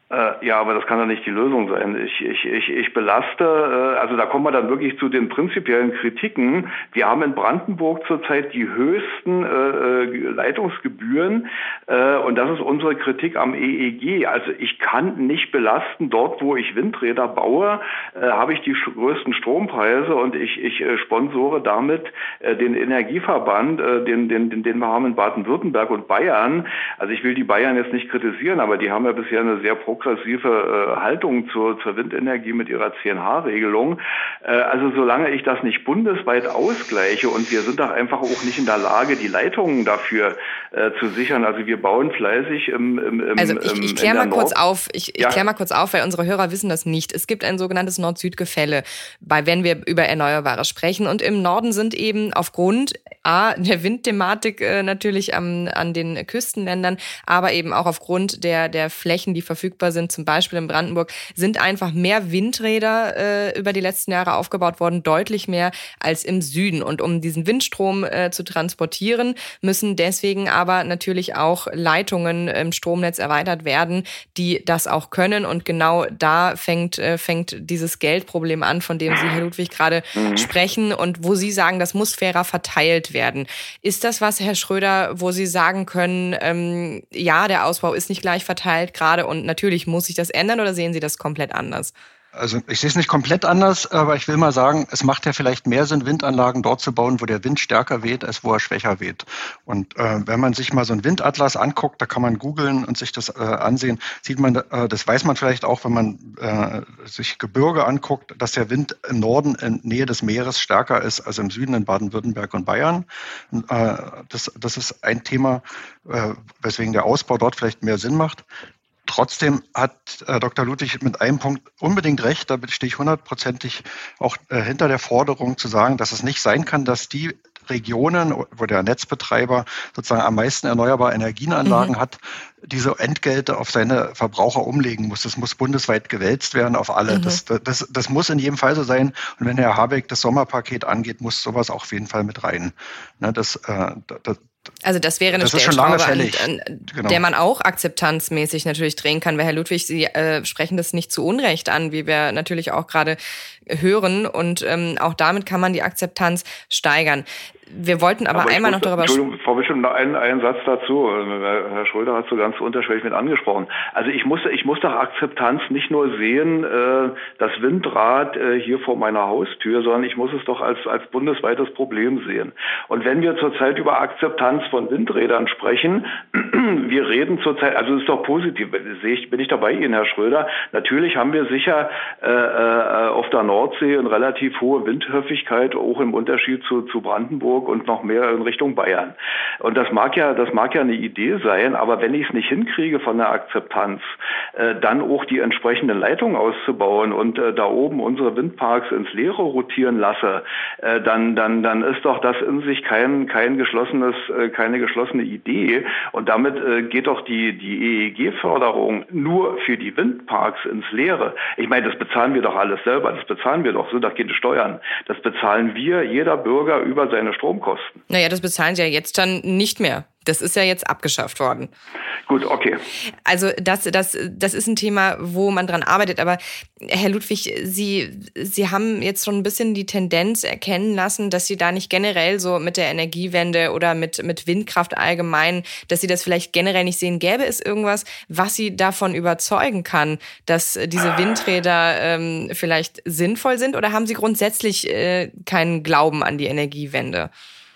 Äh, ja, aber das kann doch nicht die Lösung sein. Ich, ich, ich, ich belaste, äh, also da kommen wir dann wirklich zu den prinzipiellen Kritiken. Wir haben in Brandenburg zurzeit die höchsten äh, Leitungsgebühren äh, und das ist unsere Kritik am E E G. Also ich kann nicht belasten, dort wo ich Windräder baue, äh, habe ich die größten Strompreise und ich, ich äh, sponsore damit äh, den Energieverband, äh, den, den, den, den wir haben in Baden-Württemberg und Bayern. Also ich will die Bayern jetzt nicht kritisieren, aber die haben ja bisher eine sehr progressive äh, Haltung zur, zur Windenergie mit ihrer zehn H-Regelung. Äh, also solange ich das nicht bundesweit ausgleiche und wir sind doch einfach auch nicht in der Lage, die Leitungen dafür äh, zu sichern. Also wir bauen fleißig im, im, im Also ich, ich kläre mal kurz auf, ich, ich ja. kläre mal kurz auf, weil unsere Hörer wissen das nicht. Es gibt ein sogenanntes Nord-Süd-Gefälle, bei wenn wir über Erneuerbare sprechen. Und im Norden sind eben aufgrund A, der Windthematik äh, natürlich am, an den Küstenländern, aber eben auch aufgrund der, der Flächen, die verfügbar sind, zum Beispiel in Brandenburg, sind einfach mehr Windräder äh, über die letzten Jahre aufgebaut worden, deutlich mehr als im Süden. Und um diesen Windstrom äh, zu transportieren, müssen deswegen aber natürlich auch Leitungen im Stromnetz erweitert werden, die das auch können. Und genau da fängt, äh, fängt dieses Geldproblem an, von dem Sie, Herr Ludwig, gerade mhm. sprechen und wo Sie sagen, das muss fairer verteilt werden. Ist das was, Herr Schröder, wo Sie sagen können, ähm, ja, der Ausbau ist nicht gleich verteilt gerade und natürlich muss sich das ändern, oder sehen Sie das komplett anders? Also ich sehe es nicht komplett anders, aber ich will mal sagen, es macht ja vielleicht mehr Sinn, Windanlagen dort zu bauen, wo der Wind stärker weht, als wo er schwächer weht. Und äh, wenn man sich mal so einen Windatlas anguckt, da kann man googeln und sich das äh, ansehen, sieht man, äh, das weiß man vielleicht auch, wenn man äh, sich Gebirge anguckt, dass der Wind im Norden in Nähe des Meeres stärker ist als im Süden in Baden-Württemberg und Bayern. Und, äh, das, das ist ein Thema, äh, weswegen der Ausbau dort vielleicht mehr Sinn macht. Trotzdem hat äh, Doktor Ludwig mit einem Punkt unbedingt recht, da stehe ich hundertprozentig auch äh, hinter der Forderung zu sagen, dass es nicht sein kann, dass die Regionen, wo der Netzbetreiber sozusagen am meisten erneuerbare Energienanlagen mhm. hat, diese Entgelte auf seine Verbraucher umlegen muss. Das muss bundesweit gewälzt werden auf alle. Mhm. Das, das, das muss in jedem Fall so sein. Und wenn Herr Habeck das Sommerpaket angeht, muss sowas auch auf jeden Fall mit rein. Ne, das, äh, das Also das wäre eine das Stellschraube, an, an genau. der man auch akzeptanzmäßig natürlich drehen kann. Weil Herr Ludwig, Sie äh, sprechen das nicht zu Unrecht an, wie wir natürlich auch gerade hören. Und ähm, auch damit kann man die Akzeptanz steigern. Wir wollten aber, aber einmal noch darüber sprechen. Entschuldigung, Frau Bishop, einen, einen Satz dazu. Herr Schröder hat so ganz unterschwellig mit angesprochen. Also ich muss, ich muss doch Akzeptanz nicht nur sehen, äh, das Windrad äh, hier vor meiner Haustür, sondern ich muss es doch als, als bundesweites Problem sehen. Und wenn wir zurzeit über Akzeptanz von Windrädern sprechen, wir reden zurzeit, also es ist doch positiv, sehe ich, bin ich dabei Ihnen, Herr Schröder. Natürlich haben wir sicher äh, äh, auf der Nordsee eine relativ hohe Windhöfigkeit, auch im Unterschied zu, zu Brandenburg und noch mehr in Richtung Bayern. Und das mag ja, das mag ja eine Idee sein, aber wenn ich es nicht hinkriege von der Akzeptanz, äh, dann auch die entsprechenden Leitungen auszubauen und äh, da oben unsere Windparks ins Leere rotieren lasse, äh, dann, dann, dann ist doch das in sich kein, kein geschlossenes, äh, keine geschlossene Idee. Und damit äh, geht doch die, die E E G-Förderung nur für die Windparks ins Leere. Ich meine, das bezahlen wir doch alles selber. Das bezahlen wir doch, so, das geht Steuern. Das bezahlen wir, jeder Bürger über seine Stromkosten. Naja, das bezahlen Sie ja jetzt dann nicht mehr. Das ist ja jetzt abgeschafft worden. Gut, okay. Also das, das, das ist ein Thema, wo man dran arbeitet. Aber Herr Ludwig, Sie, Sie haben jetzt schon ein bisschen die Tendenz erkennen lassen, dass Sie da nicht generell so mit der Energiewende oder mit, mit Windkraft allgemein, dass Sie das vielleicht generell nicht sehen. Gäbe es irgendwas, was Sie davon überzeugen kann, dass diese Windräder ähm, vielleicht sinnvoll sind? Oder haben Sie grundsätzlich äh, keinen Glauben an die Energiewende?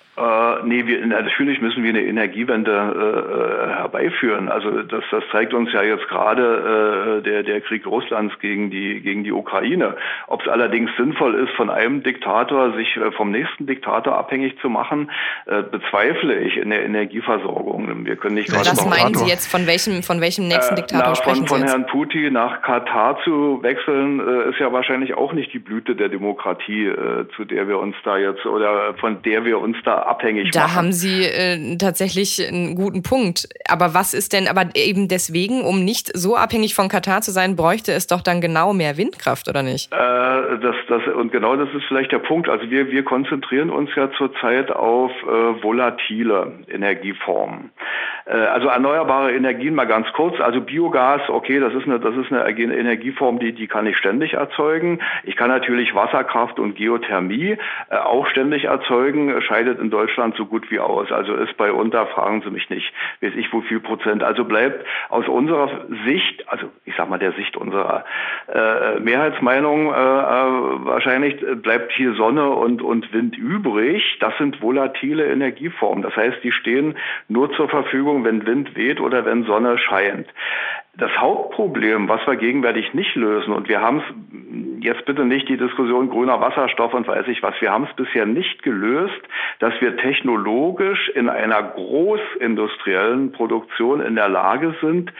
Äh, nee, wir, natürlich müssen wir eine Energiewende äh, herbeiführen. Also das, das zeigt uns ja jetzt gerade äh, der, der Krieg Russlands gegen die, gegen die Ukraine. Ob es allerdings sinnvoll ist, von einem Diktator sich äh, vom nächsten Diktator abhängig zu machen, äh, bezweifle ich in der Energieversorgung. Wir können nicht Was meinen Sie jetzt, von welchem, von welchem nächsten Diktator äh, na, sprechen von, Sie jetzt? Von Herrn Putin nach Katar zu wechseln, äh, ist ja wahrscheinlich auch nicht die Blüte der Demokratie, äh, zu der wir uns da jetzt, oder von der wir uns da abhängig da machen. haben Sie äh, tatsächlich einen guten Punkt. Aber was ist denn, aber eben deswegen, um nicht so abhängig von Katar zu sein, bräuchte es doch dann genau mehr Windkraft, oder nicht? Äh, das, das, und genau das ist vielleicht der Punkt. Also wir, wir konzentrieren uns ja zurzeit auf äh, volatile Energieformen. Also erneuerbare Energien mal ganz kurz. Also Biogas, okay, das ist eine, das ist eine Energieform, die, die kann ich ständig erzeugen. Ich kann natürlich Wasserkraft und Geothermie äh, auch ständig erzeugen, scheidet in Deutschland so gut wie aus. Also ist bei unter, fragen Sie mich nicht, weiß ich wo viel Prozent. Also bleibt aus unserer Sicht, also ich sag mal der Sicht unserer äh, Mehrheitsmeinung äh, wahrscheinlich, bleibt hier Sonne und, und Wind übrig. Das sind volatile Energieformen. Das heißt, die stehen nur zur Verfügung, wenn Wind weht oder wenn Sonne scheint. Das Hauptproblem, was wir gegenwärtig nicht lösen, und wir haben es, jetzt bitte nicht die Diskussion grüner Wasserstoff und weiß ich was, wir haben es bisher nicht gelöst, dass wir technologisch in einer großindustriellen Produktion in der Lage sind,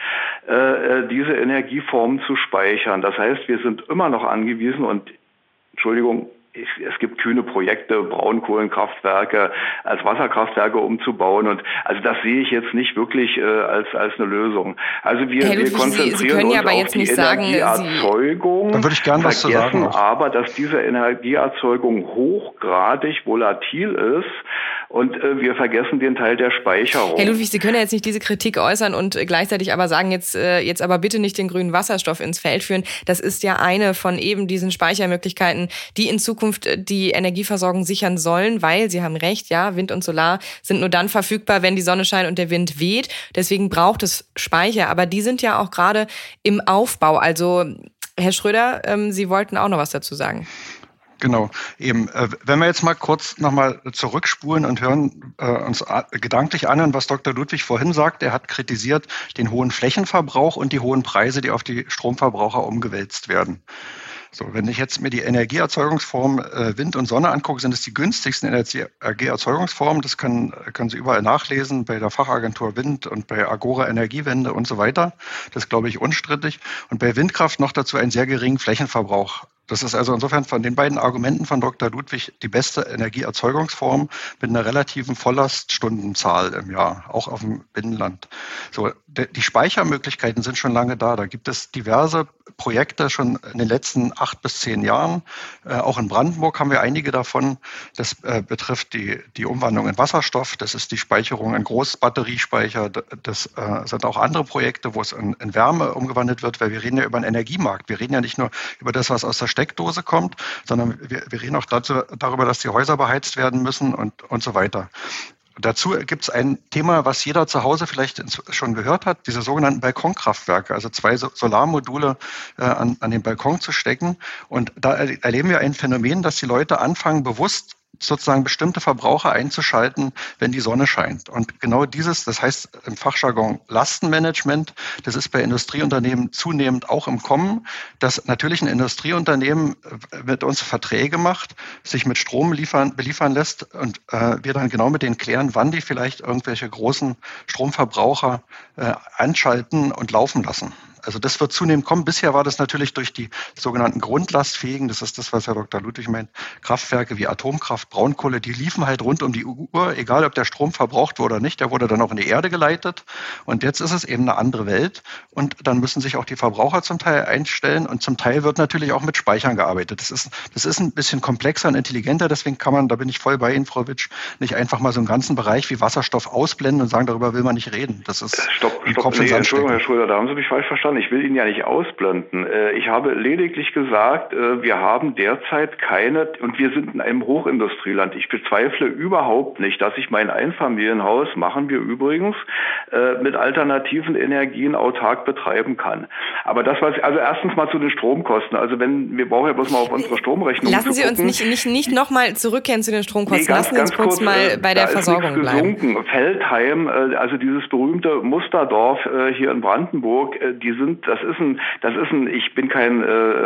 äh, diese Energieformen zu speichern. Das heißt, wir sind immer noch angewiesen und, Entschuldigung, es gibt kühne Projekte, Braunkohlenkraftwerke als Wasserkraftwerke umzubauen und also das sehe ich jetzt nicht wirklich äh, als als eine Lösung. Also wir, Herr Ludwig, wir konzentrieren Sie, Sie können uns ja aber auf jetzt die nicht sagen, Energieerzeugung. Dann würde ich gerne was zu sagen. Aber dass diese Energieerzeugung hochgradig volatil ist und äh, wir vergessen den Teil der Speicherung. Herr Ludwig, Sie können ja jetzt nicht diese Kritik äußern und gleichzeitig aber sagen, jetzt äh, jetzt aber bitte nicht den grünen Wasserstoff ins Feld führen. Das ist ja eine von eben diesen Speichermöglichkeiten, die in Zukunft die Energieversorgung sichern sollen, weil, Sie haben recht, ja, Wind und Solar sind nur dann verfügbar, wenn die Sonne scheint und der Wind weht. Deswegen braucht es Speicher, aber die sind ja auch gerade im Aufbau. Also, Herr Schröder, ähm, Sie wollten auch noch was dazu sagen. Genau, eben. Wenn wir jetzt mal kurz nochmal zurückspulen und hören, äh, uns gedanklich anhören, was Doktor Ludwig vorhin sagt. Er hat kritisiert den hohen Flächenverbrauch und die hohen Preise, die auf die Stromverbraucher umgewälzt werden. So, wenn ich jetzt mir die Energieerzeugungsform äh, Wind und Sonne angucke, sind es die günstigsten Energieerzeugungsformen. Das können, können Sie überall nachlesen, bei der Fachagentur Wind und bei Agora Energiewende und so weiter. Das ist, glaube ich, unstrittig. Und bei Windkraft noch dazu einen sehr geringen Flächenverbrauch. Das ist also insofern von den beiden Argumenten von Doktor Ludwig die beste Energieerzeugungsform mit einer relativen Volllaststundenzahl im Jahr, auch auf dem Binnenland. So, die Speichermöglichkeiten sind schon lange da. Da gibt es diverse Projekte schon in den letzten acht bis zehn Jahren. Äh, auch in Brandenburg haben wir einige davon. Das äh, betrifft die, die Umwandlung in Wasserstoff. Das ist die Speicherung in Großbatteriespeicher. Das äh, sind auch andere Projekte, wo es in, in Wärme umgewandelt wird, weil wir reden ja über einen Energiemarkt. Wir reden ja nicht nur über das, was aus der Steckdose kommt, sondern wir, wir reden auch dazu, darüber, dass die Häuser beheizt werden müssen und, und so weiter. Dazu gibt es ein Thema, was jeder zu Hause vielleicht schon gehört hat, diese sogenannten Balkonkraftwerke, also zwei Solarmodule äh, an, an den Balkon zu stecken. Und da erleben wir ein Phänomen, dass die Leute anfangen, bewusst sozusagen bestimmte Verbraucher einzuschalten, wenn die Sonne scheint. Und genau dieses, das heißt im Fachjargon Lastenmanagement, das ist bei Industrieunternehmen zunehmend auch im Kommen, dass natürlich ein Industrieunternehmen mit uns Verträge macht, sich mit Strom liefern, beliefern lässt und äh, wir dann genau mit denen klären, wann die vielleicht irgendwelche großen Stromverbraucher äh, anschalten und laufen lassen. Also das wird zunehmend kommen. Bisher war das natürlich durch die sogenannten grundlastfähigen, das ist das, was Herr Doktor Ludwig meint, Kraftwerke wie Atomkraft, Braunkohle, die liefen halt rund um die Uhr, egal ob der Strom verbraucht wurde oder nicht, der wurde dann auch in die Erde geleitet. Und jetzt ist es eben eine andere Welt und dann müssen sich auch die Verbraucher zum Teil einstellen und zum Teil wird natürlich auch mit Speichern gearbeitet. Das ist, das ist ein bisschen komplexer und intelligenter, deswegen kann man, da bin ich voll bei Ihnen, Frau Witsch, nicht einfach mal so einen ganzen Bereich wie Wasserstoff ausblenden und sagen, darüber will man nicht reden. Das ist Stopp, stopp, nee, Entschuldigung, Herr Schröder, da haben Sie mich falsch verstanden. Ich will ihn ja nicht ausblenden. Ich habe lediglich gesagt, wir haben derzeit keine, und wir sind in einem Hochindustrieland. Ich bezweifle überhaupt nicht, dass ich mein Einfamilienhaus, machen wir übrigens, mit alternativen Energien autark betreiben kann. Aber das, was, also erstens mal zu den Stromkosten. Also wenn, wir brauchen ja bloß mal auf unsere Stromrechnung Lassen Sie uns nicht, nicht, nicht nochmal zurückkehren zu den Stromkosten. Nee, ganz, Lassen Sie uns kurz, kurz mal bei der Versorgung bleiben. Gesunken. Feldheim, also dieses berühmte Musterdorf hier in Brandenburg, die sind, das ist ein, das ist ein, ich bin kein äh,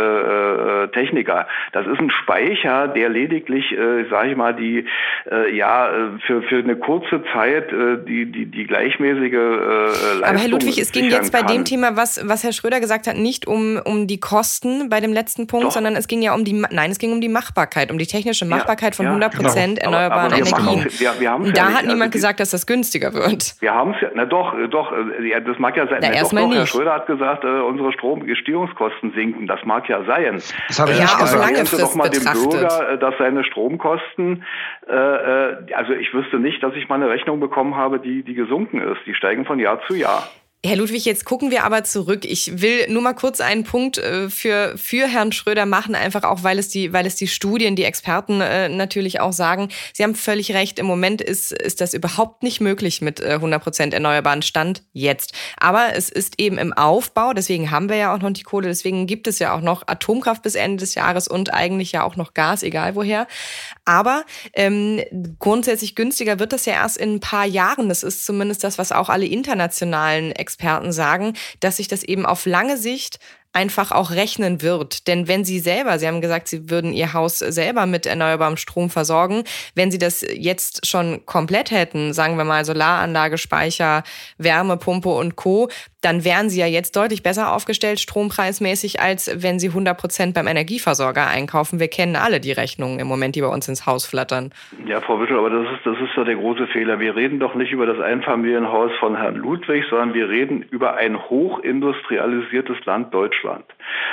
äh, Techniker, das ist ein Speicher, der lediglich, äh, sage ich mal, die, äh, ja, für für eine kurze Zeit äh, die die die gleichmäßige äh, Leistung. Aber Herr Ludwig, es ging jetzt bei kann. dem Thema, was was Herr Schröder gesagt hat, nicht um um die Kosten bei dem letzten Punkt, Doch. sondern es ging ja um die, nein, es ging um die Machbarkeit, um die technische Machbarkeit ja, von ja, hundert Prozent genau. erneuerbaren aber, aber Energien. Wir, wir da ja hat niemand also gesagt, dass das günstiger wird. Wir haben es ja, na doch, doch, ja, das mag ja sein. Na, na, erstmal doch, doch, nicht. Herr Schröder hat gesagt, äh, unsere Stromgestehungskosten sinken. Das mag ja sein. Das habe ich ja, nicht auf gesagt. lange Frist doch mal dem betrachtet. Bürger, dass seine Stromkosten, äh, also ich wüsste nicht, dass ich mal eine Rechnung bekommen habe, die, die gesunken ist. Die steigen von Jahr zu Jahr. Herr Ludwig, jetzt gucken wir aber zurück. Ich will nur mal kurz einen Punkt für, für Herrn Schröder machen, einfach auch, weil es die, weil es die Studien, die Experten äh, natürlich auch sagen. Sie haben völlig recht, im Moment ist, ist das überhaupt nicht möglich mit hundert Prozent erneuerbaren Stand jetzt. Aber es ist eben im Aufbau, deswegen haben wir ja auch noch die Kohle, deswegen gibt es ja auch noch Atomkraft bis Ende des Jahres und eigentlich ja auch noch Gas, egal woher. Aber ähm, grundsätzlich günstiger wird das ja erst in ein paar Jahren. Das ist zumindest das, was auch alle internationalen Experten Experten sagen, dass sich das eben auf lange Sicht einfach auch rechnen wird. Denn wenn Sie selber, Sie haben gesagt, Sie würden Ihr Haus selber mit erneuerbarem Strom versorgen, wenn Sie das jetzt schon komplett hätten, sagen wir mal Solaranlage, Speicher, Wärmepumpe und Co., dann wären Sie ja jetzt deutlich besser aufgestellt strompreismäßig, als wenn Sie hundert Prozent beim Energieversorger einkaufen. Wir kennen alle die Rechnungen im Moment, die bei uns ins Haus flattern. Ja, Frau Wischel, aber das ist, das ist ja der große Fehler. Wir reden doch nicht über das Einfamilienhaus von Herrn Ludwig, sondern wir reden über ein hochindustrialisiertes Land Deutschland,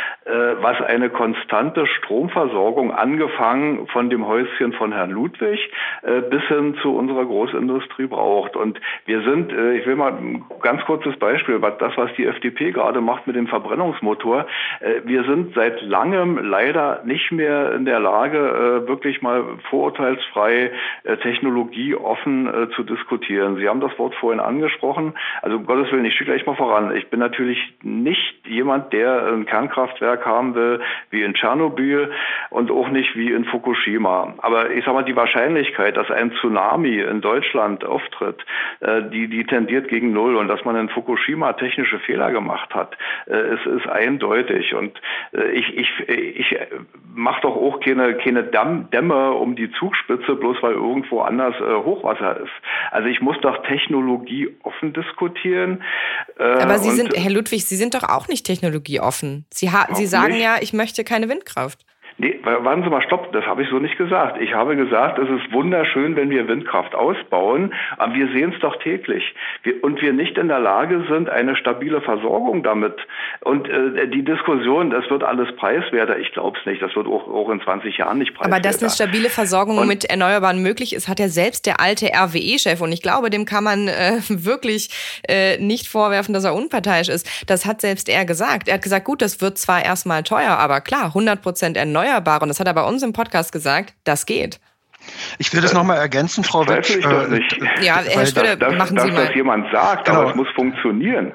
was eine konstante Stromversorgung, angefangen von dem Häuschen von Herrn Ludwig bis hin zu unserer Großindustrie braucht. Und wir sind, ich will mal ein ganz kurzes Beispiel, das, was die F D P gerade macht mit dem Verbrennungsmotor, wir sind seit langem leider nicht mehr in der Lage, wirklich mal vorurteilsfrei, technologieoffen zu diskutieren. Sie haben das Wort vorhin angesprochen, also um Gottes Willen, ich stehe gleich mal voran. Ich bin natürlich nicht jemand, der ein Kernkraftwerk haben will, wie in Tschernobyl und auch nicht wie in Fukushima. Aber ich sag mal, die Wahrscheinlichkeit, dass ein Tsunami in Deutschland auftritt, die, die tendiert gegen Null. Und dass man in Fukushima technische Fehler gemacht hat, es ist eindeutig. Und ich, ich, ich mache doch auch keine, keine Dämme um die Zugspitze, bloß weil irgendwo anders Hochwasser ist. Also ich muss doch Technologie offen diskutieren. Aber Sie sind, Herr Ludwig, Sie sind doch auch nicht technologieoffen. Sie, ha- Sie sagen nicht. Ja, ich möchte keine Windkraft. Nee, warten Sie mal, stopp, das habe ich so nicht gesagt. Ich habe gesagt, es ist wunderschön, wenn wir Windkraft ausbauen, aber wir sehen es doch täglich. Wir, und wir nicht in der Lage sind, eine stabile Versorgung damit. Und äh, die Diskussion, das wird alles preiswerter, ich glaube es nicht, das wird auch, auch in zwanzig Jahren nicht preiswerter. Aber dass eine stabile Versorgung und mit Erneuerbaren möglich ist, hat ja selbst der alte R W E-Chef, und ich glaube, dem kann man äh, wirklich äh, nicht vorwerfen, dass er unparteiisch ist. Das hat selbst er gesagt. Er hat gesagt, gut, das wird zwar erstmal teuer, aber klar, hundert Prozent erneuerbar. Und das hat er bei uns im Podcast gesagt, das geht. Ich will das nochmal ergänzen, Frau Wetsch. Äh, ja, Herr Schröder, das, machen dass, Sie dass mal. Das jemand sagt, genau. Aber es muss funktionieren.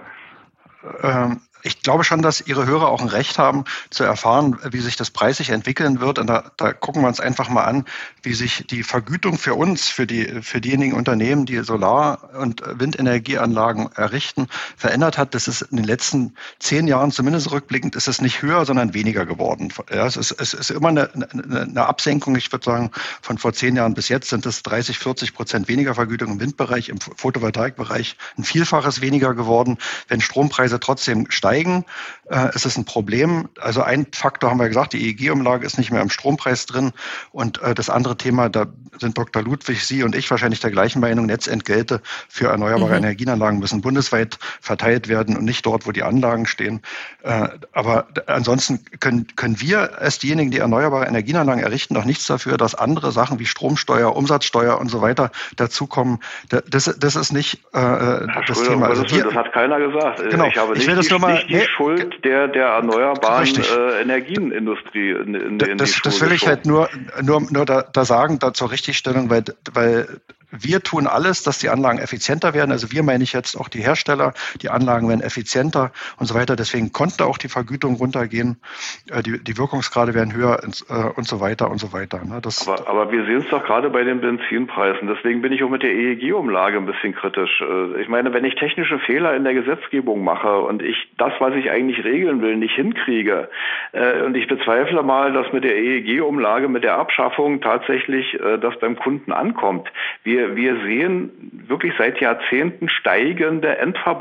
Ähm, Ich glaube schon, dass Ihre Hörer auch ein Recht haben, zu erfahren, wie sich das preislich entwickeln wird. Und da, da gucken wir uns einfach mal an, wie sich die Vergütung für uns, für die, für diejenigen Unternehmen, die Solar- und Windenergieanlagen errichten, verändert hat. Das ist in den letzten zehn Jahren, zumindest rückblickend, ist es nicht höher, sondern weniger geworden. Ja, es ist, es ist immer eine, eine, eine Absenkung. Ich würde sagen, von vor zehn Jahren bis jetzt sind es dreißig, vierzig Prozent weniger Vergütung im Windbereich, im Photovoltaikbereich ein Vielfaches weniger geworden. Wenn Strompreise trotzdem steigen, äh, ist es ein Problem. Also ein Faktor haben wir gesagt, die E E G-Umlage ist nicht mehr im Strompreis drin. Und äh, das andere Thema, da sind Doktor Ludwig, Sie und ich wahrscheinlich der gleichen Meinung, Netzentgelte für erneuerbare mhm. Energienanlagen müssen bundesweit verteilt werden und nicht dort, wo die Anlagen stehen. Äh, aber ansonsten können, können wir als diejenigen, die erneuerbare Energienanlagen errichten, noch nichts dafür, dass andere Sachen wie Stromsteuer, Umsatzsteuer und so weiter dazukommen. Das, das ist nicht äh, das Schröder, Thema. Also das, wir, das hat keiner gesagt. Genau. Ich habe nicht ich will das die, nur mal, nicht die nee, Schuld der, der erneuerbaren äh, Energienindustrie in, in, in das, die das will ich schon. halt nur, nur, nur da, da sagen, da zur Richtigstellung, weil, weil wir tun alles, dass die Anlagen effizienter werden. Also wir meine ich jetzt auch die Hersteller, die Anlagen werden effizienter und so weiter. Deswegen konnte auch die Vergütung runtergehen, die, die Wirkungsgrade werden höher und so weiter und so weiter. Das, aber, aber wir sehen es doch gerade bei den Benzinpreisen. Deswegen bin ich auch mit der E E G-Umlage ein bisschen kritisch. Ich meine, wenn ich technische Fehler in der Gesetzgebung mache und ich das, was ich eigentlich regeln will, nicht hinkriege, und ich bezweifle mal, dass mit der E E G-Umlage, mit der Abschaffung tatsächlich das beim Kunden ankommt. Wir, wir sehen wirklich seit Jahrzehnten steigende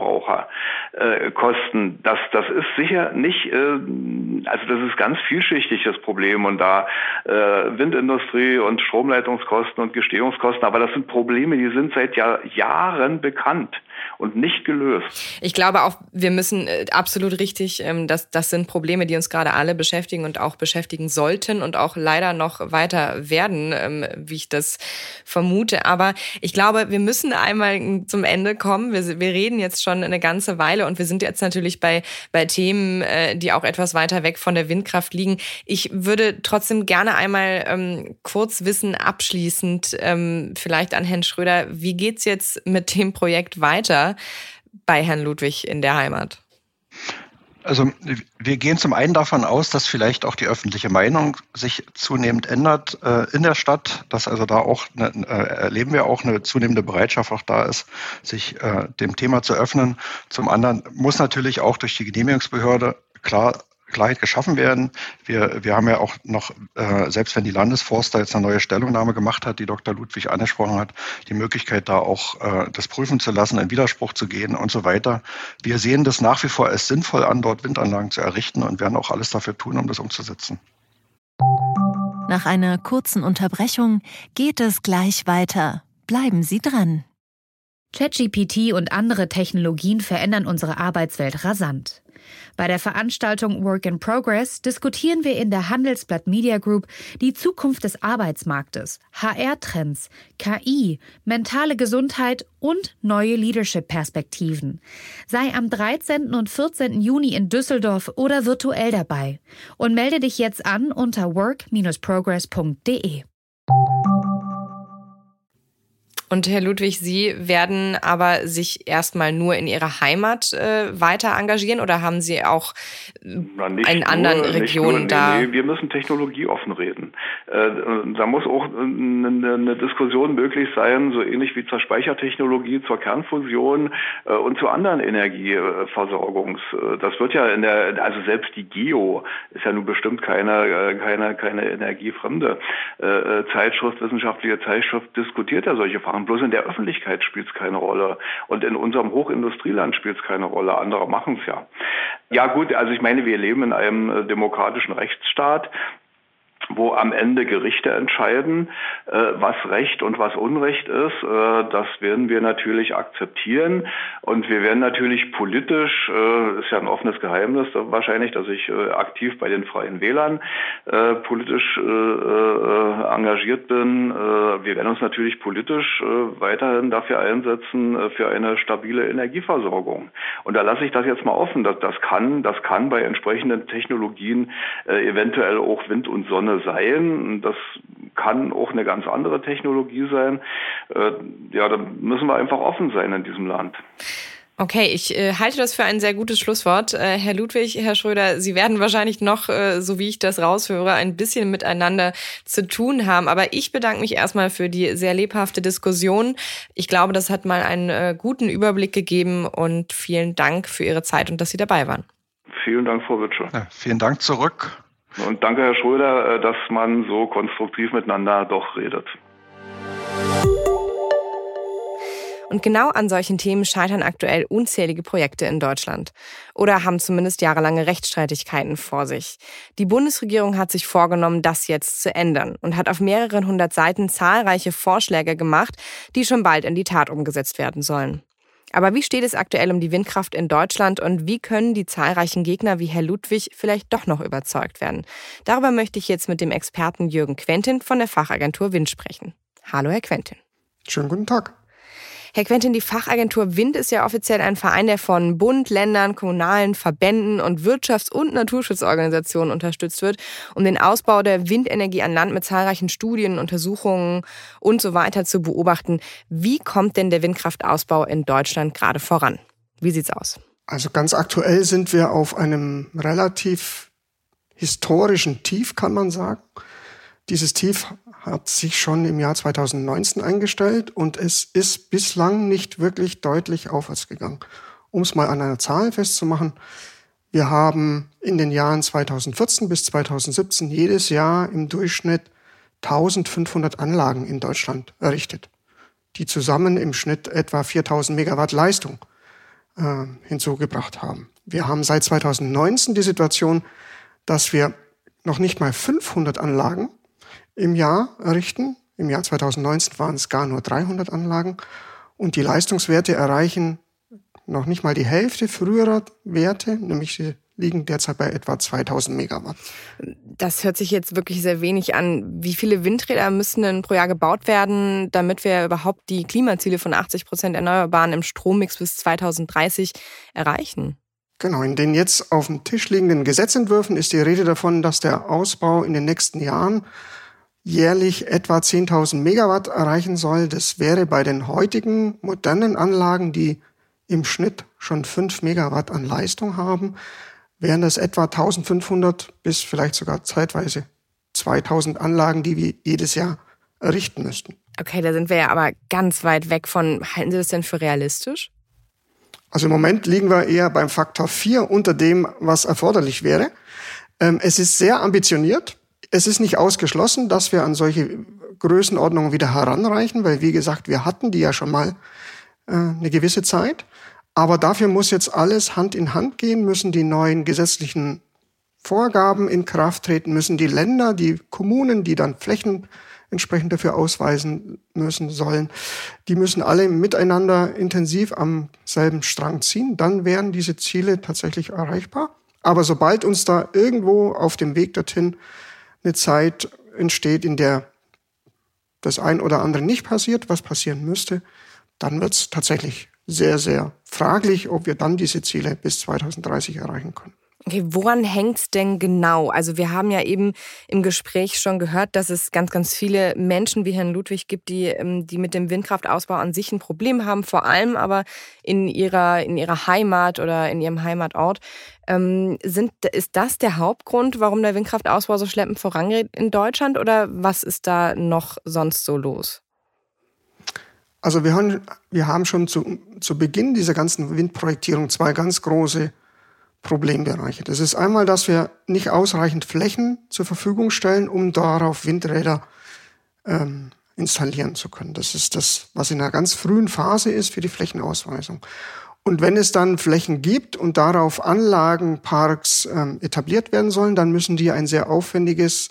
Endverbraucherkosten. Das, das ist sicher nicht, also das ist ganz vielschichtig, das Problem. Und da Windindustrie und Stromleitungskosten und Gestehungskosten, aber das sind Probleme, die sind seit Jahr, Jahren bekannt und nicht gelöst. Ich glaube auch, wir müssen absolut richtig. Das, das sind Probleme, die uns gerade alle beschäftigen und auch beschäftigen sollten und auch leider noch weiter werden, wie ich das vermute. Aber ich glaube, wir müssen einmal zum Ende kommen. Wir, wir reden jetzt schon eine ganze Weile und wir sind jetzt natürlich bei, bei Themen, die auch etwas weiter weg von der Windkraft liegen. Ich würde trotzdem gerne einmal ähm, kurz wissen, abschließend ähm, vielleicht an Herrn Schröder, wie geht's jetzt mit dem Projekt weiter bei Herrn Ludwig in der Heimat? Also wir gehen zum einen davon aus, dass vielleicht auch die öffentliche Meinung sich zunehmend ändert äh, in der Stadt, dass also da auch eine, äh, erleben wir auch eine zunehmende Bereitschaft auch da ist, sich äh, dem Thema zu öffnen. Zum anderen muss natürlich auch durch die Genehmigungsbehörde klar Klarheit geschaffen werden. Wir, wir haben ja auch noch, äh, selbst wenn die Landesforster jetzt eine neue Stellungnahme gemacht hat, die Doktor Ludwig angesprochen hat, die Möglichkeit, da auch äh, das prüfen zu lassen, in Widerspruch zu gehen und so weiter. Wir sehen das nach wie vor als sinnvoll an, dort Windanlagen zu errichten und werden auch alles dafür tun, um das umzusetzen. Nach einer kurzen Unterbrechung geht es gleich weiter. Bleiben Sie dran. ChatGPT und andere Technologien verändern unsere Arbeitswelt rasant. Bei der Veranstaltung Work in Progress diskutieren wir in der Handelsblatt Media Group die Zukunft des Arbeitsmarktes, H R-Trends, K I, mentale Gesundheit und neue Leadership-Perspektiven. Sei am dreizehnten und vierzehnten Juni in Düsseldorf oder virtuell dabei und melde dich jetzt an unter work dash progress punkt de. Und Herr Ludwig, Sie werden aber sich erstmal nur in Ihrer Heimat äh, weiter engagieren oder haben Sie auch Na, nicht in nur, anderen nicht Regionen nur, da? Nee, nee, wir müssen technologieoffen reden. Äh, da muss auch eine, eine Diskussion möglich sein, so ähnlich wie zur Speichertechnologie, zur Kernfusion äh, und zu anderen Energieversorgungs. Das wird ja in der, also selbst die Geo ist ja nun bestimmt keine, keine, keine energiefremde äh, Zeitschrift, wissenschaftliche Zeitschrift diskutiert ja solche Fragen. Bloß in der Öffentlichkeit spielt es keine Rolle. Und in unserem Hochindustrieland spielt es keine Rolle. Andere machen es ja. Ja gut, also ich meine, wir leben in einem demokratischen Rechtsstaat, wo am Ende Gerichte entscheiden, äh, was Recht und was Unrecht ist. Äh, das werden wir natürlich akzeptieren. Und wir werden natürlich politisch, äh, ist ja ein offenes Geheimnis wahrscheinlich, dass ich äh, aktiv bei den Freien Wählern äh, politisch äh, äh, engagiert bin. Äh, wir werden uns natürlich politisch äh, weiterhin dafür einsetzen, äh, für eine stabile Energieversorgung. Und da lasse ich das jetzt mal offen. Das, das kann, das kann bei entsprechenden Technologien äh, eventuell auch Wind und Sonne sein. Das kann auch eine ganz andere Technologie sein. Ja, da müssen wir einfach offen sein in diesem Land. Okay, ich äh, halte das für ein sehr gutes Schlusswort. Äh, Herr Ludwig, Herr Schröder, Sie werden wahrscheinlich noch, äh, so wie ich das raushöre, ein bisschen miteinander zu tun haben. Aber ich bedanke mich erstmal für die sehr lebhafte Diskussion. Ich glaube, das hat mal einen äh, guten Überblick gegeben und vielen Dank für Ihre Zeit und dass Sie dabei waren. Vielen Dank, Frau Witsche. Ja, vielen Dank zurück. Und danke, Herr Schröder, dass man so konstruktiv miteinander doch redet. Und genau an solchen Themen scheitern aktuell unzählige Projekte in Deutschland. Oder haben zumindest jahrelange Rechtsstreitigkeiten vor sich. Die Bundesregierung hat sich vorgenommen, das jetzt zu ändern und hat auf mehreren hundert Seiten zahlreiche Vorschläge gemacht, die schon bald in die Tat umgesetzt werden sollen. Aber wie steht es aktuell um die Windkraft in Deutschland und wie können die zahlreichen Gegner wie Herr Ludwig vielleicht doch noch überzeugt werden? Darüber möchte ich jetzt mit dem Experten Jürgen Quentin von der Fachagentur Wind sprechen. Hallo, Herr Quentin. Schönen guten Tag. Herr Quentin, die Fachagentur Wind ist ja offiziell ein Verein, der von Bund, Ländern, kommunalen Verbänden und Wirtschafts- und Naturschutzorganisationen unterstützt wird, um den Ausbau der Windenergie an Land mit zahlreichen Studien, Untersuchungen und so weiter zu beobachten. Wie kommt denn der Windkraftausbau in Deutschland gerade voran? Wie sieht's aus? Also ganz aktuell sind wir auf einem relativ historischen Tief, kann man sagen. Dieses Tief hat sich schon im Jahr zweitausendneunzehn eingestellt und es ist bislang nicht wirklich deutlich aufwärts gegangen. Um es mal an einer Zahl festzumachen, wir haben in den Jahren zweitausendvierzehn bis zweitausendsiebzehn jedes Jahr im Durchschnitt eintausendfünfhundert Anlagen in Deutschland errichtet, die zusammen im Schnitt etwa viertausend Megawatt Leistung äh, hinzugebracht haben. Wir haben seit zweitausendneunzehn die Situation, dass wir noch nicht mal fünfhundert Anlagen im Jahr errichten. Im Jahr zweitausendneunzehn waren es gar nur dreihundert Anlagen und die Leistungswerte erreichen noch nicht mal die Hälfte früherer Werte, nämlich sie liegen derzeit bei etwa zweitausend Megawatt. Das hört sich jetzt wirklich sehr wenig an. Wie viele Windräder müssen denn pro Jahr gebaut werden, damit wir überhaupt die Klimaziele von achtzig Prozent Erneuerbaren im Strommix bis zweitausenddreißig erreichen? Genau, in den jetzt auf dem Tisch liegenden Gesetzentwürfen ist die Rede davon, dass der Ausbau in den nächsten Jahren jährlich etwa zehntausend Megawatt erreichen soll. Das wäre bei den heutigen modernen Anlagen, die im Schnitt schon fünf Megawatt an Leistung haben, wären das etwa eintausendfünfhundert bis vielleicht sogar zeitweise zweitausend Anlagen, die wir jedes Jahr errichten müssten. Okay, da sind wir ja aber ganz weit weg von. Halten Sie das denn für realistisch? Also im Moment liegen wir eher beim Faktor vier unter dem, was erforderlich wäre. Ähm, es ist sehr ambitioniert. Es ist nicht ausgeschlossen, dass wir an solche Größenordnungen wieder heranreichen, weil, wie gesagt, wir hatten die ja schon mal äh, eine gewisse Zeit. Aber dafür muss jetzt alles Hand in Hand gehen, müssen die neuen gesetzlichen Vorgaben in Kraft treten, müssen die Länder, die Kommunen, die dann Flächen entsprechend dafür ausweisen müssen sollen, die müssen alle miteinander intensiv am selben Strang ziehen. Dann wären diese Ziele tatsächlich erreichbar. Aber sobald uns da irgendwo auf dem Weg dorthin eine Zeit entsteht, in der das ein oder andere nicht passiert, was passieren müsste, dann wird es tatsächlich sehr, sehr fraglich, ob wir dann diese Ziele bis zweitausenddreißig erreichen können. Okay, woran hängt's denn genau? Also wir haben ja eben im Gespräch schon gehört, dass es ganz, ganz viele Menschen wie Herrn Ludwig gibt, die, die mit dem Windkraftausbau an sich ein Problem haben, vor allem aber in ihrer, in ihrer Heimat oder in ihrem Heimatort. Ähm, sind, ist das der Hauptgrund, warum der Windkraftausbau so schleppend vorangeht in Deutschland, oder was ist da noch sonst so los? Also wir haben, wir haben schon zu, zu Beginn dieser ganzen Windprojektierung zwei ganz große Problembereiche. Das ist einmal, dass wir nicht ausreichend Flächen zur Verfügung stellen, um darauf Windräder ähm, installieren zu können. Das ist das, was in einer ganz frühen Phase ist für die Flächenausweisung. Und wenn es dann Flächen gibt und darauf Anlagenparks ähm, etabliert werden sollen, dann müssen die ein sehr aufwendiges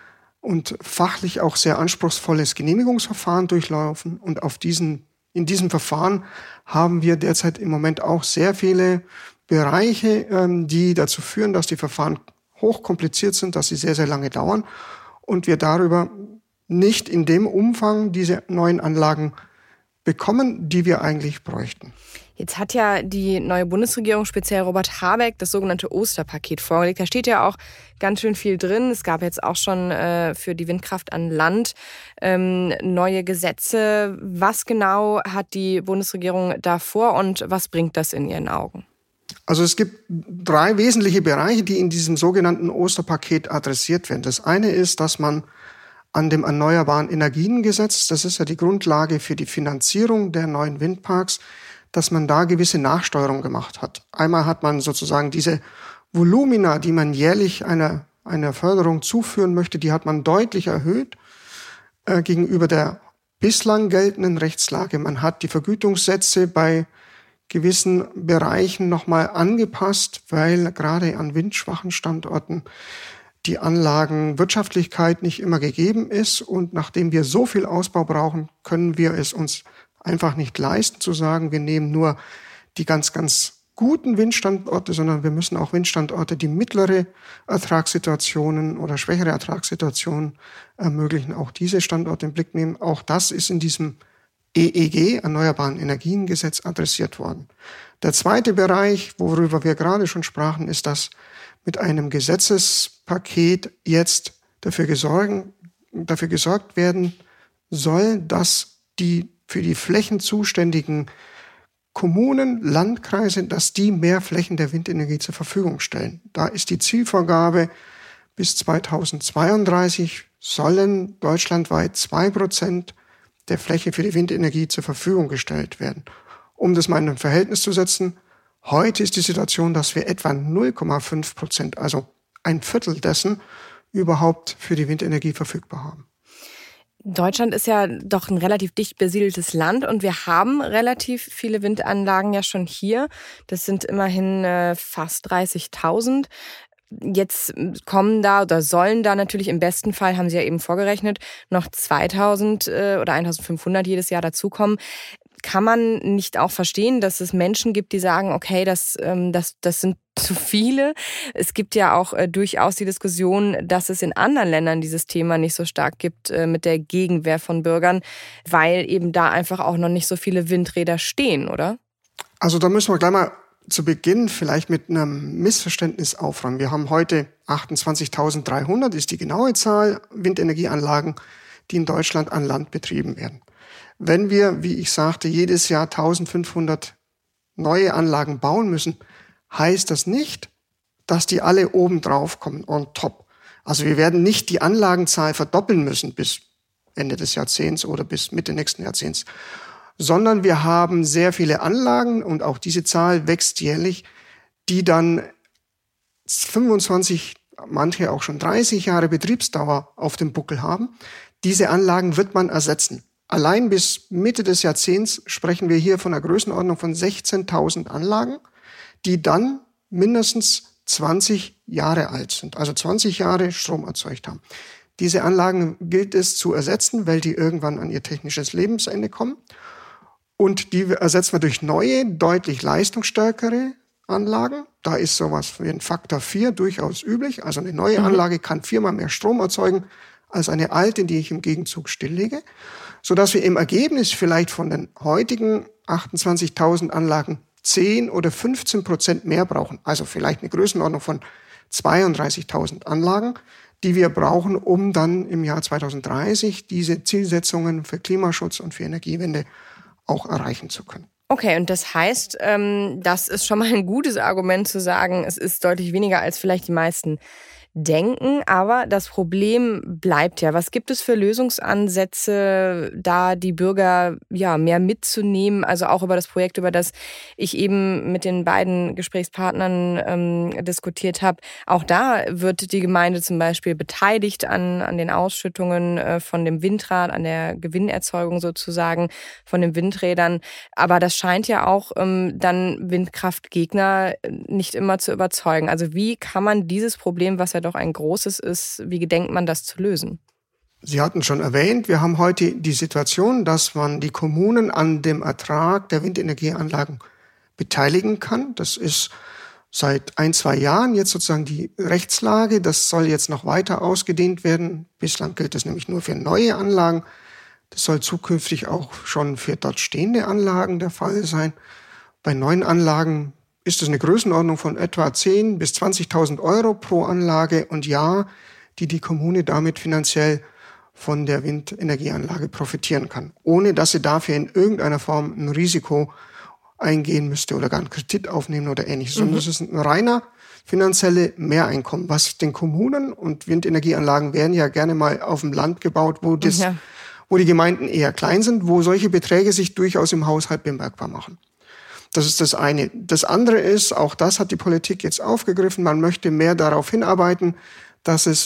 und fachlich auch sehr anspruchsvolles Genehmigungsverfahren durchlaufen. Und auf diesen, in diesem Verfahren haben wir derzeit im Moment auch sehr viele Bereiche, ähm, die dazu führen, dass die Verfahren hochkompliziert sind, dass sie sehr, sehr lange dauern und wir darüber nicht in dem Umfang diese neuen Anlagen bekommen, die wir eigentlich bräuchten. Jetzt hat ja die neue Bundesregierung, speziell Robert Habeck, das sogenannte Osterpaket vorgelegt. Da steht ja auch ganz schön viel drin. Es gab jetzt auch schon äh, für die Windkraft an Land ähm, neue Gesetze. Was genau hat die Bundesregierung da vor und was bringt das in Ihren Augen? Also es gibt drei wesentliche Bereiche, die in diesem sogenannten Osterpaket adressiert werden. Das eine ist, dass man an dem Erneuerbaren Energiengesetz, das ist ja die Grundlage für die Finanzierung der neuen Windparks, dass man da gewisse Nachsteuerung gemacht hat. Einmal hat man sozusagen diese Volumina, die man jährlich einer, einer Förderung zuführen möchte, die hat man deutlich erhöht äh, gegenüber der bislang geltenden Rechtslage. Man hat die Vergütungssätze bei gewissen Bereichen nochmal angepasst, weil gerade an windschwachen Standorten die Anlagenwirtschaftlichkeit nicht immer gegeben ist. Und nachdem wir so viel Ausbau brauchen, können wir es uns einfach nicht leisten zu sagen, wir nehmen nur die ganz, ganz guten Windstandorte, sondern wir müssen auch Windstandorte, die mittlere Ertragssituationen oder schwächere Ertragssituationen ermöglichen, auch diese Standorte im Blick nehmen. Auch das ist in diesem E E G, Erneuerbaren Energiengesetz, adressiert worden. Der zweite Bereich, worüber wir gerade schon sprachen, ist, dass mit einem Gesetzespaket jetzt dafür, gesorgen, dafür gesorgt werden soll, dass die für die Flächen zuständigen Kommunen, Landkreise, dass die mehr Flächen der Windenergie zur Verfügung stellen. Da ist die Zielvorgabe, bis zweitausendzweiunddreißig sollen deutschlandweit zwei Prozent der Fläche für die Windenergie zur Verfügung gestellt werden. Um das mal in ein Verhältnis zu setzen, heute ist die Situation, dass wir etwa null Komma fünf Prozent, also ein Viertel dessen, überhaupt für die Windenergie verfügbar haben. Deutschland ist ja doch ein relativ dicht besiedeltes Land und wir haben relativ viele Windanlagen ja schon hier. Das sind immerhin äh, fast dreißigtausend. Jetzt kommen da oder sollen da natürlich im besten Fall, haben Sie ja eben vorgerechnet, noch zweitausend äh, oder eintausendfünfhundert jedes Jahr dazukommen. kann man nicht auch verstehen, dass es Menschen gibt, die sagen, okay, das, ähm, das, das sind zu viele. Es gibt ja auch äh, durchaus die Diskussion, dass es in anderen Ländern dieses Thema nicht so stark gibt äh, mit der Gegenwehr von Bürgern, weil eben da einfach auch noch nicht so viele Windräder stehen, oder? Also da müssen wir gleich mal zu Beginn vielleicht mit einem Missverständnis aufräumen. Wir haben heute achtundzwanzigtausenddreihundert, ist die genaue Zahl, Windenergieanlagen, die in Deutschland an Land betrieben werden. Wenn wir, wie ich sagte, jedes Jahr eintausendfünfhundert neue Anlagen bauen müssen, heißt das nicht, dass die alle oben drauf kommen, on top. Also wir werden nicht die Anlagenzahl verdoppeln müssen bis Ende des Jahrzehnts oder bis Mitte nächsten Jahrzehnts, sondern wir haben sehr viele Anlagen und auch diese Zahl wächst jährlich, die dann fünfundzwanzig, manche auch schon dreißig Jahre Betriebsdauer auf dem Buckel haben. Diese Anlagen wird man ersetzen. Allein bis Mitte des Jahrzehnts sprechen wir hier von einer Größenordnung von sechzehntausend Anlagen, die dann mindestens zwanzig Jahre alt sind, also zwanzig Jahre Strom erzeugt haben. Diese Anlagen gilt es zu ersetzen, weil die irgendwann an ihr technisches Lebensende kommen. Und die ersetzen wir durch neue, deutlich leistungsstärkere Anlagen. Da ist sowas wie ein Faktor vier durchaus üblich. Also eine neue Anlage kann viermal mehr Strom erzeugen als eine alte, die ich im Gegenzug stilllege. Sodass wir im Ergebnis vielleicht von den heutigen achtundzwanzigtausend Anlagen zehn oder fünfzehn Prozent mehr brauchen. Also vielleicht eine Größenordnung von zweiunddreißigtausend Anlagen, die wir brauchen, um dann im Jahr zweitausenddreißig diese Zielsetzungen für Klimaschutz und für Energiewende auch erreichen zu können. Okay, und das heißt, ähm, das ist schon mal ein gutes Argument zu sagen, es ist deutlich weniger, als vielleicht die meisten denken, aber das Problem bleibt ja. Was gibt es für Lösungsansätze, da die Bürger ja mehr mitzunehmen, also auch über das Projekt, über das ich eben mit den beiden Gesprächspartnern ähm, diskutiert habe. Auch da wird die Gemeinde zum Beispiel beteiligt an, an den Ausschüttungen äh, von dem Windrad, an der Gewinnerzeugung sozusagen von den Windrädern. Aber das scheint ja auch ähm, dann Windkraftgegner nicht immer zu überzeugen. Also wie kann man dieses Problem, was ja doch ein großes ist, wie gedenkt man das zu lösen? Sie hatten schon erwähnt, wir haben heute die Situation, dass man die Kommunen an dem Ertrag der Windenergieanlagen beteiligen kann. Das ist seit ein, zwei Jahren jetzt sozusagen die Rechtslage. Das soll jetzt noch weiter ausgedehnt werden. Bislang gilt das nämlich nur für neue Anlagen. Das soll zukünftig auch schon für dort stehende Anlagen der Fall sein. Bei neuen Anlagen ist es eine Größenordnung von etwa zehntausend bis zwanzigtausend Euro pro Anlage und Jahr, die die Kommune damit finanziell von der Windenergieanlage profitieren kann, ohne dass sie dafür in irgendeiner Form ein Risiko eingehen müsste oder gar einen Kredit aufnehmen oder ähnliches. Mhm. Sondern es ist ein reiner finanzielle Mehreinkommen, was den Kommunen, und Windenergieanlagen werden ja gerne mal auf dem Land gebaut, wo, das, ja. wo die Gemeinden eher klein sind, wo solche Beträge sich durchaus im Haushalt bemerkbar machen. Das ist das eine. Das andere ist, auch das hat die Politik jetzt aufgegriffen, man möchte mehr darauf hinarbeiten, dass es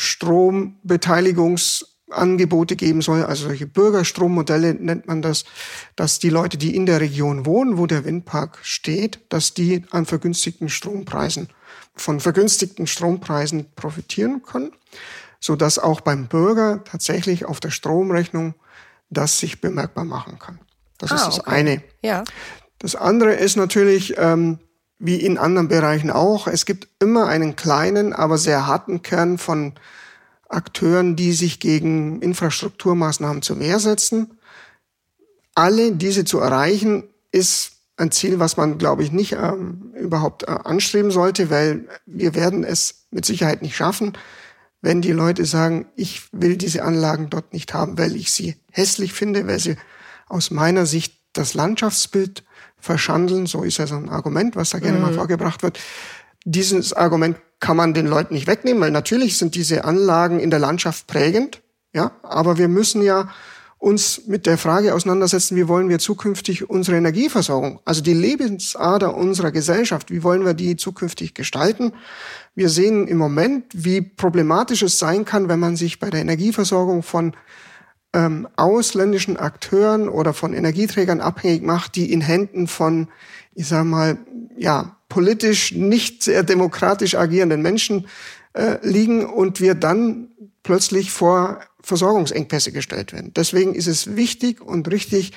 Strombeteiligungsangebote geben soll, also solche Bürgerstrommodelle nennt man das, dass die Leute, die in der Region wohnen, wo der Windpark steht, dass die an vergünstigten Strompreisen, von vergünstigten Strompreisen profitieren können, sodass auch beim Bürger tatsächlich auf der Stromrechnung das sich bemerkbar machen kann. Das ah, ist das okay. eine. Ja. Das andere ist natürlich, ähm, wie in anderen Bereichen auch, es gibt immer einen kleinen, aber sehr harten Kern von Akteuren, die sich gegen Infrastrukturmaßnahmen zur Wehr setzen. Alle diese zu erreichen, ist ein Ziel, was man, glaube ich, nicht ähm, überhaupt äh, anstreben sollte, weil wir werden es mit Sicherheit nicht schaffen, wenn die Leute sagen, ich will diese Anlagen dort nicht haben, weil ich sie hässlich finde, weil sie aus meiner Sicht das Landschaftsbild verschandeln. So ist ja so ein Argument, was da gerne mhm. mal vorgebracht wird. Dieses Argument kann man den Leuten nicht wegnehmen, weil natürlich sind diese Anlagen in der Landschaft prägend, ja, aber wir müssen ja uns mit der Frage auseinandersetzen, wie wollen wir zukünftig unsere Energieversorgung, also die Lebensader unserer Gesellschaft, wie wollen wir die zukünftig gestalten? Wir sehen im Moment, wie problematisch es sein kann, wenn man sich bei der Energieversorgung von ähm, ausländischen Akteuren oder von Energieträgern abhängig macht, die in Händen von, ich sag mal, ja, politisch nicht sehr demokratisch agierenden Menschen äh, liegen und wir dann plötzlich vor Versorgungsengpässe gestellt werden. Deswegen ist es wichtig und richtig,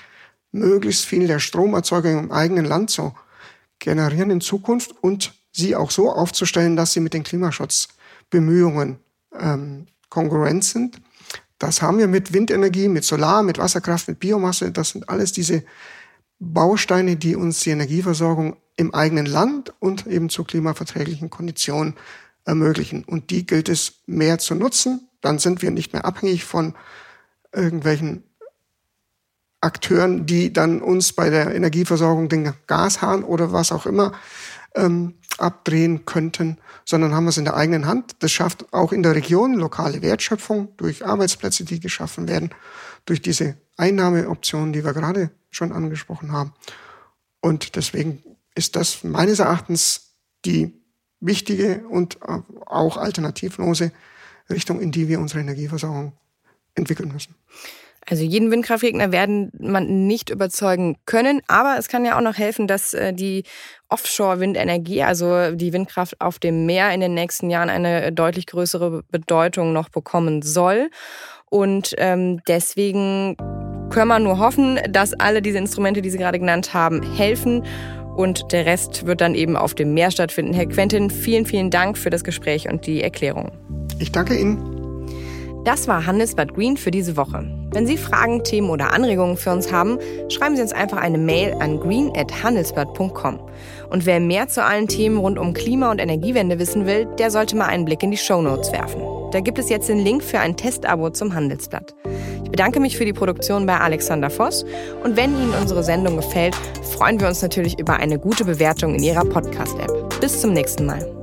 möglichst viel der Stromerzeugung im eigenen Land zu generieren in Zukunft und sie auch so aufzustellen, dass sie mit den Klimaschutzbemühungen ähm, kongruent sind. Das haben wir mit Windenergie, mit Solar, mit Wasserkraft, mit Biomasse. Das sind alles diese Bausteine, die uns die Energieversorgung im eigenen Land und eben zu klimaverträglichen Konditionen ermöglichen. Und die gilt es mehr zu nutzen. Dann sind wir nicht mehr abhängig von irgendwelchen Akteuren, die dann uns bei der Energieversorgung den Gashahn oder was auch immer ähm, abdrehen könnten, sondern haben wir es in der eigenen Hand. Das schafft auch in der Region lokale Wertschöpfung durch Arbeitsplätze, die geschaffen werden, durch diese Einnahmeoptionen, die wir gerade schon angesprochen haben. Und deswegen ist das meines Erachtens die wichtige und auch alternativlose Richtung, in die wir unsere Energieversorgung entwickeln müssen. Also jeden Windkraftgegner werden man nicht überzeugen können, aber es kann ja auch noch helfen, dass die Offshore-Windenergie, also die Windkraft auf dem Meer in den nächsten Jahren eine deutlich größere Bedeutung noch bekommen soll. Und ähm, deswegen können wir nur hoffen, dass alle diese Instrumente, die Sie gerade genannt haben, helfen. Und der Rest wird dann eben auf dem Meer stattfinden. Herr Quentin, vielen, vielen Dank für das Gespräch und die Erklärung. Ich danke Ihnen. Das war Handelsblatt Green für diese Woche. Wenn Sie Fragen, Themen oder Anregungen für uns haben, schreiben Sie uns einfach eine Mail an green at handelsblatt punkt com. Und wer mehr zu allen Themen rund um Klima- und Energiewende wissen will, der sollte mal einen Blick in die Shownotes werfen. Da gibt es jetzt den Link für ein Testabo zum Handelsblatt. Ich bedanke mich für die Produktion bei Alexander Voss. Und wenn Ihnen unsere Sendung gefällt, freuen wir uns natürlich über eine gute Bewertung in Ihrer Podcast-App. Bis zum nächsten Mal.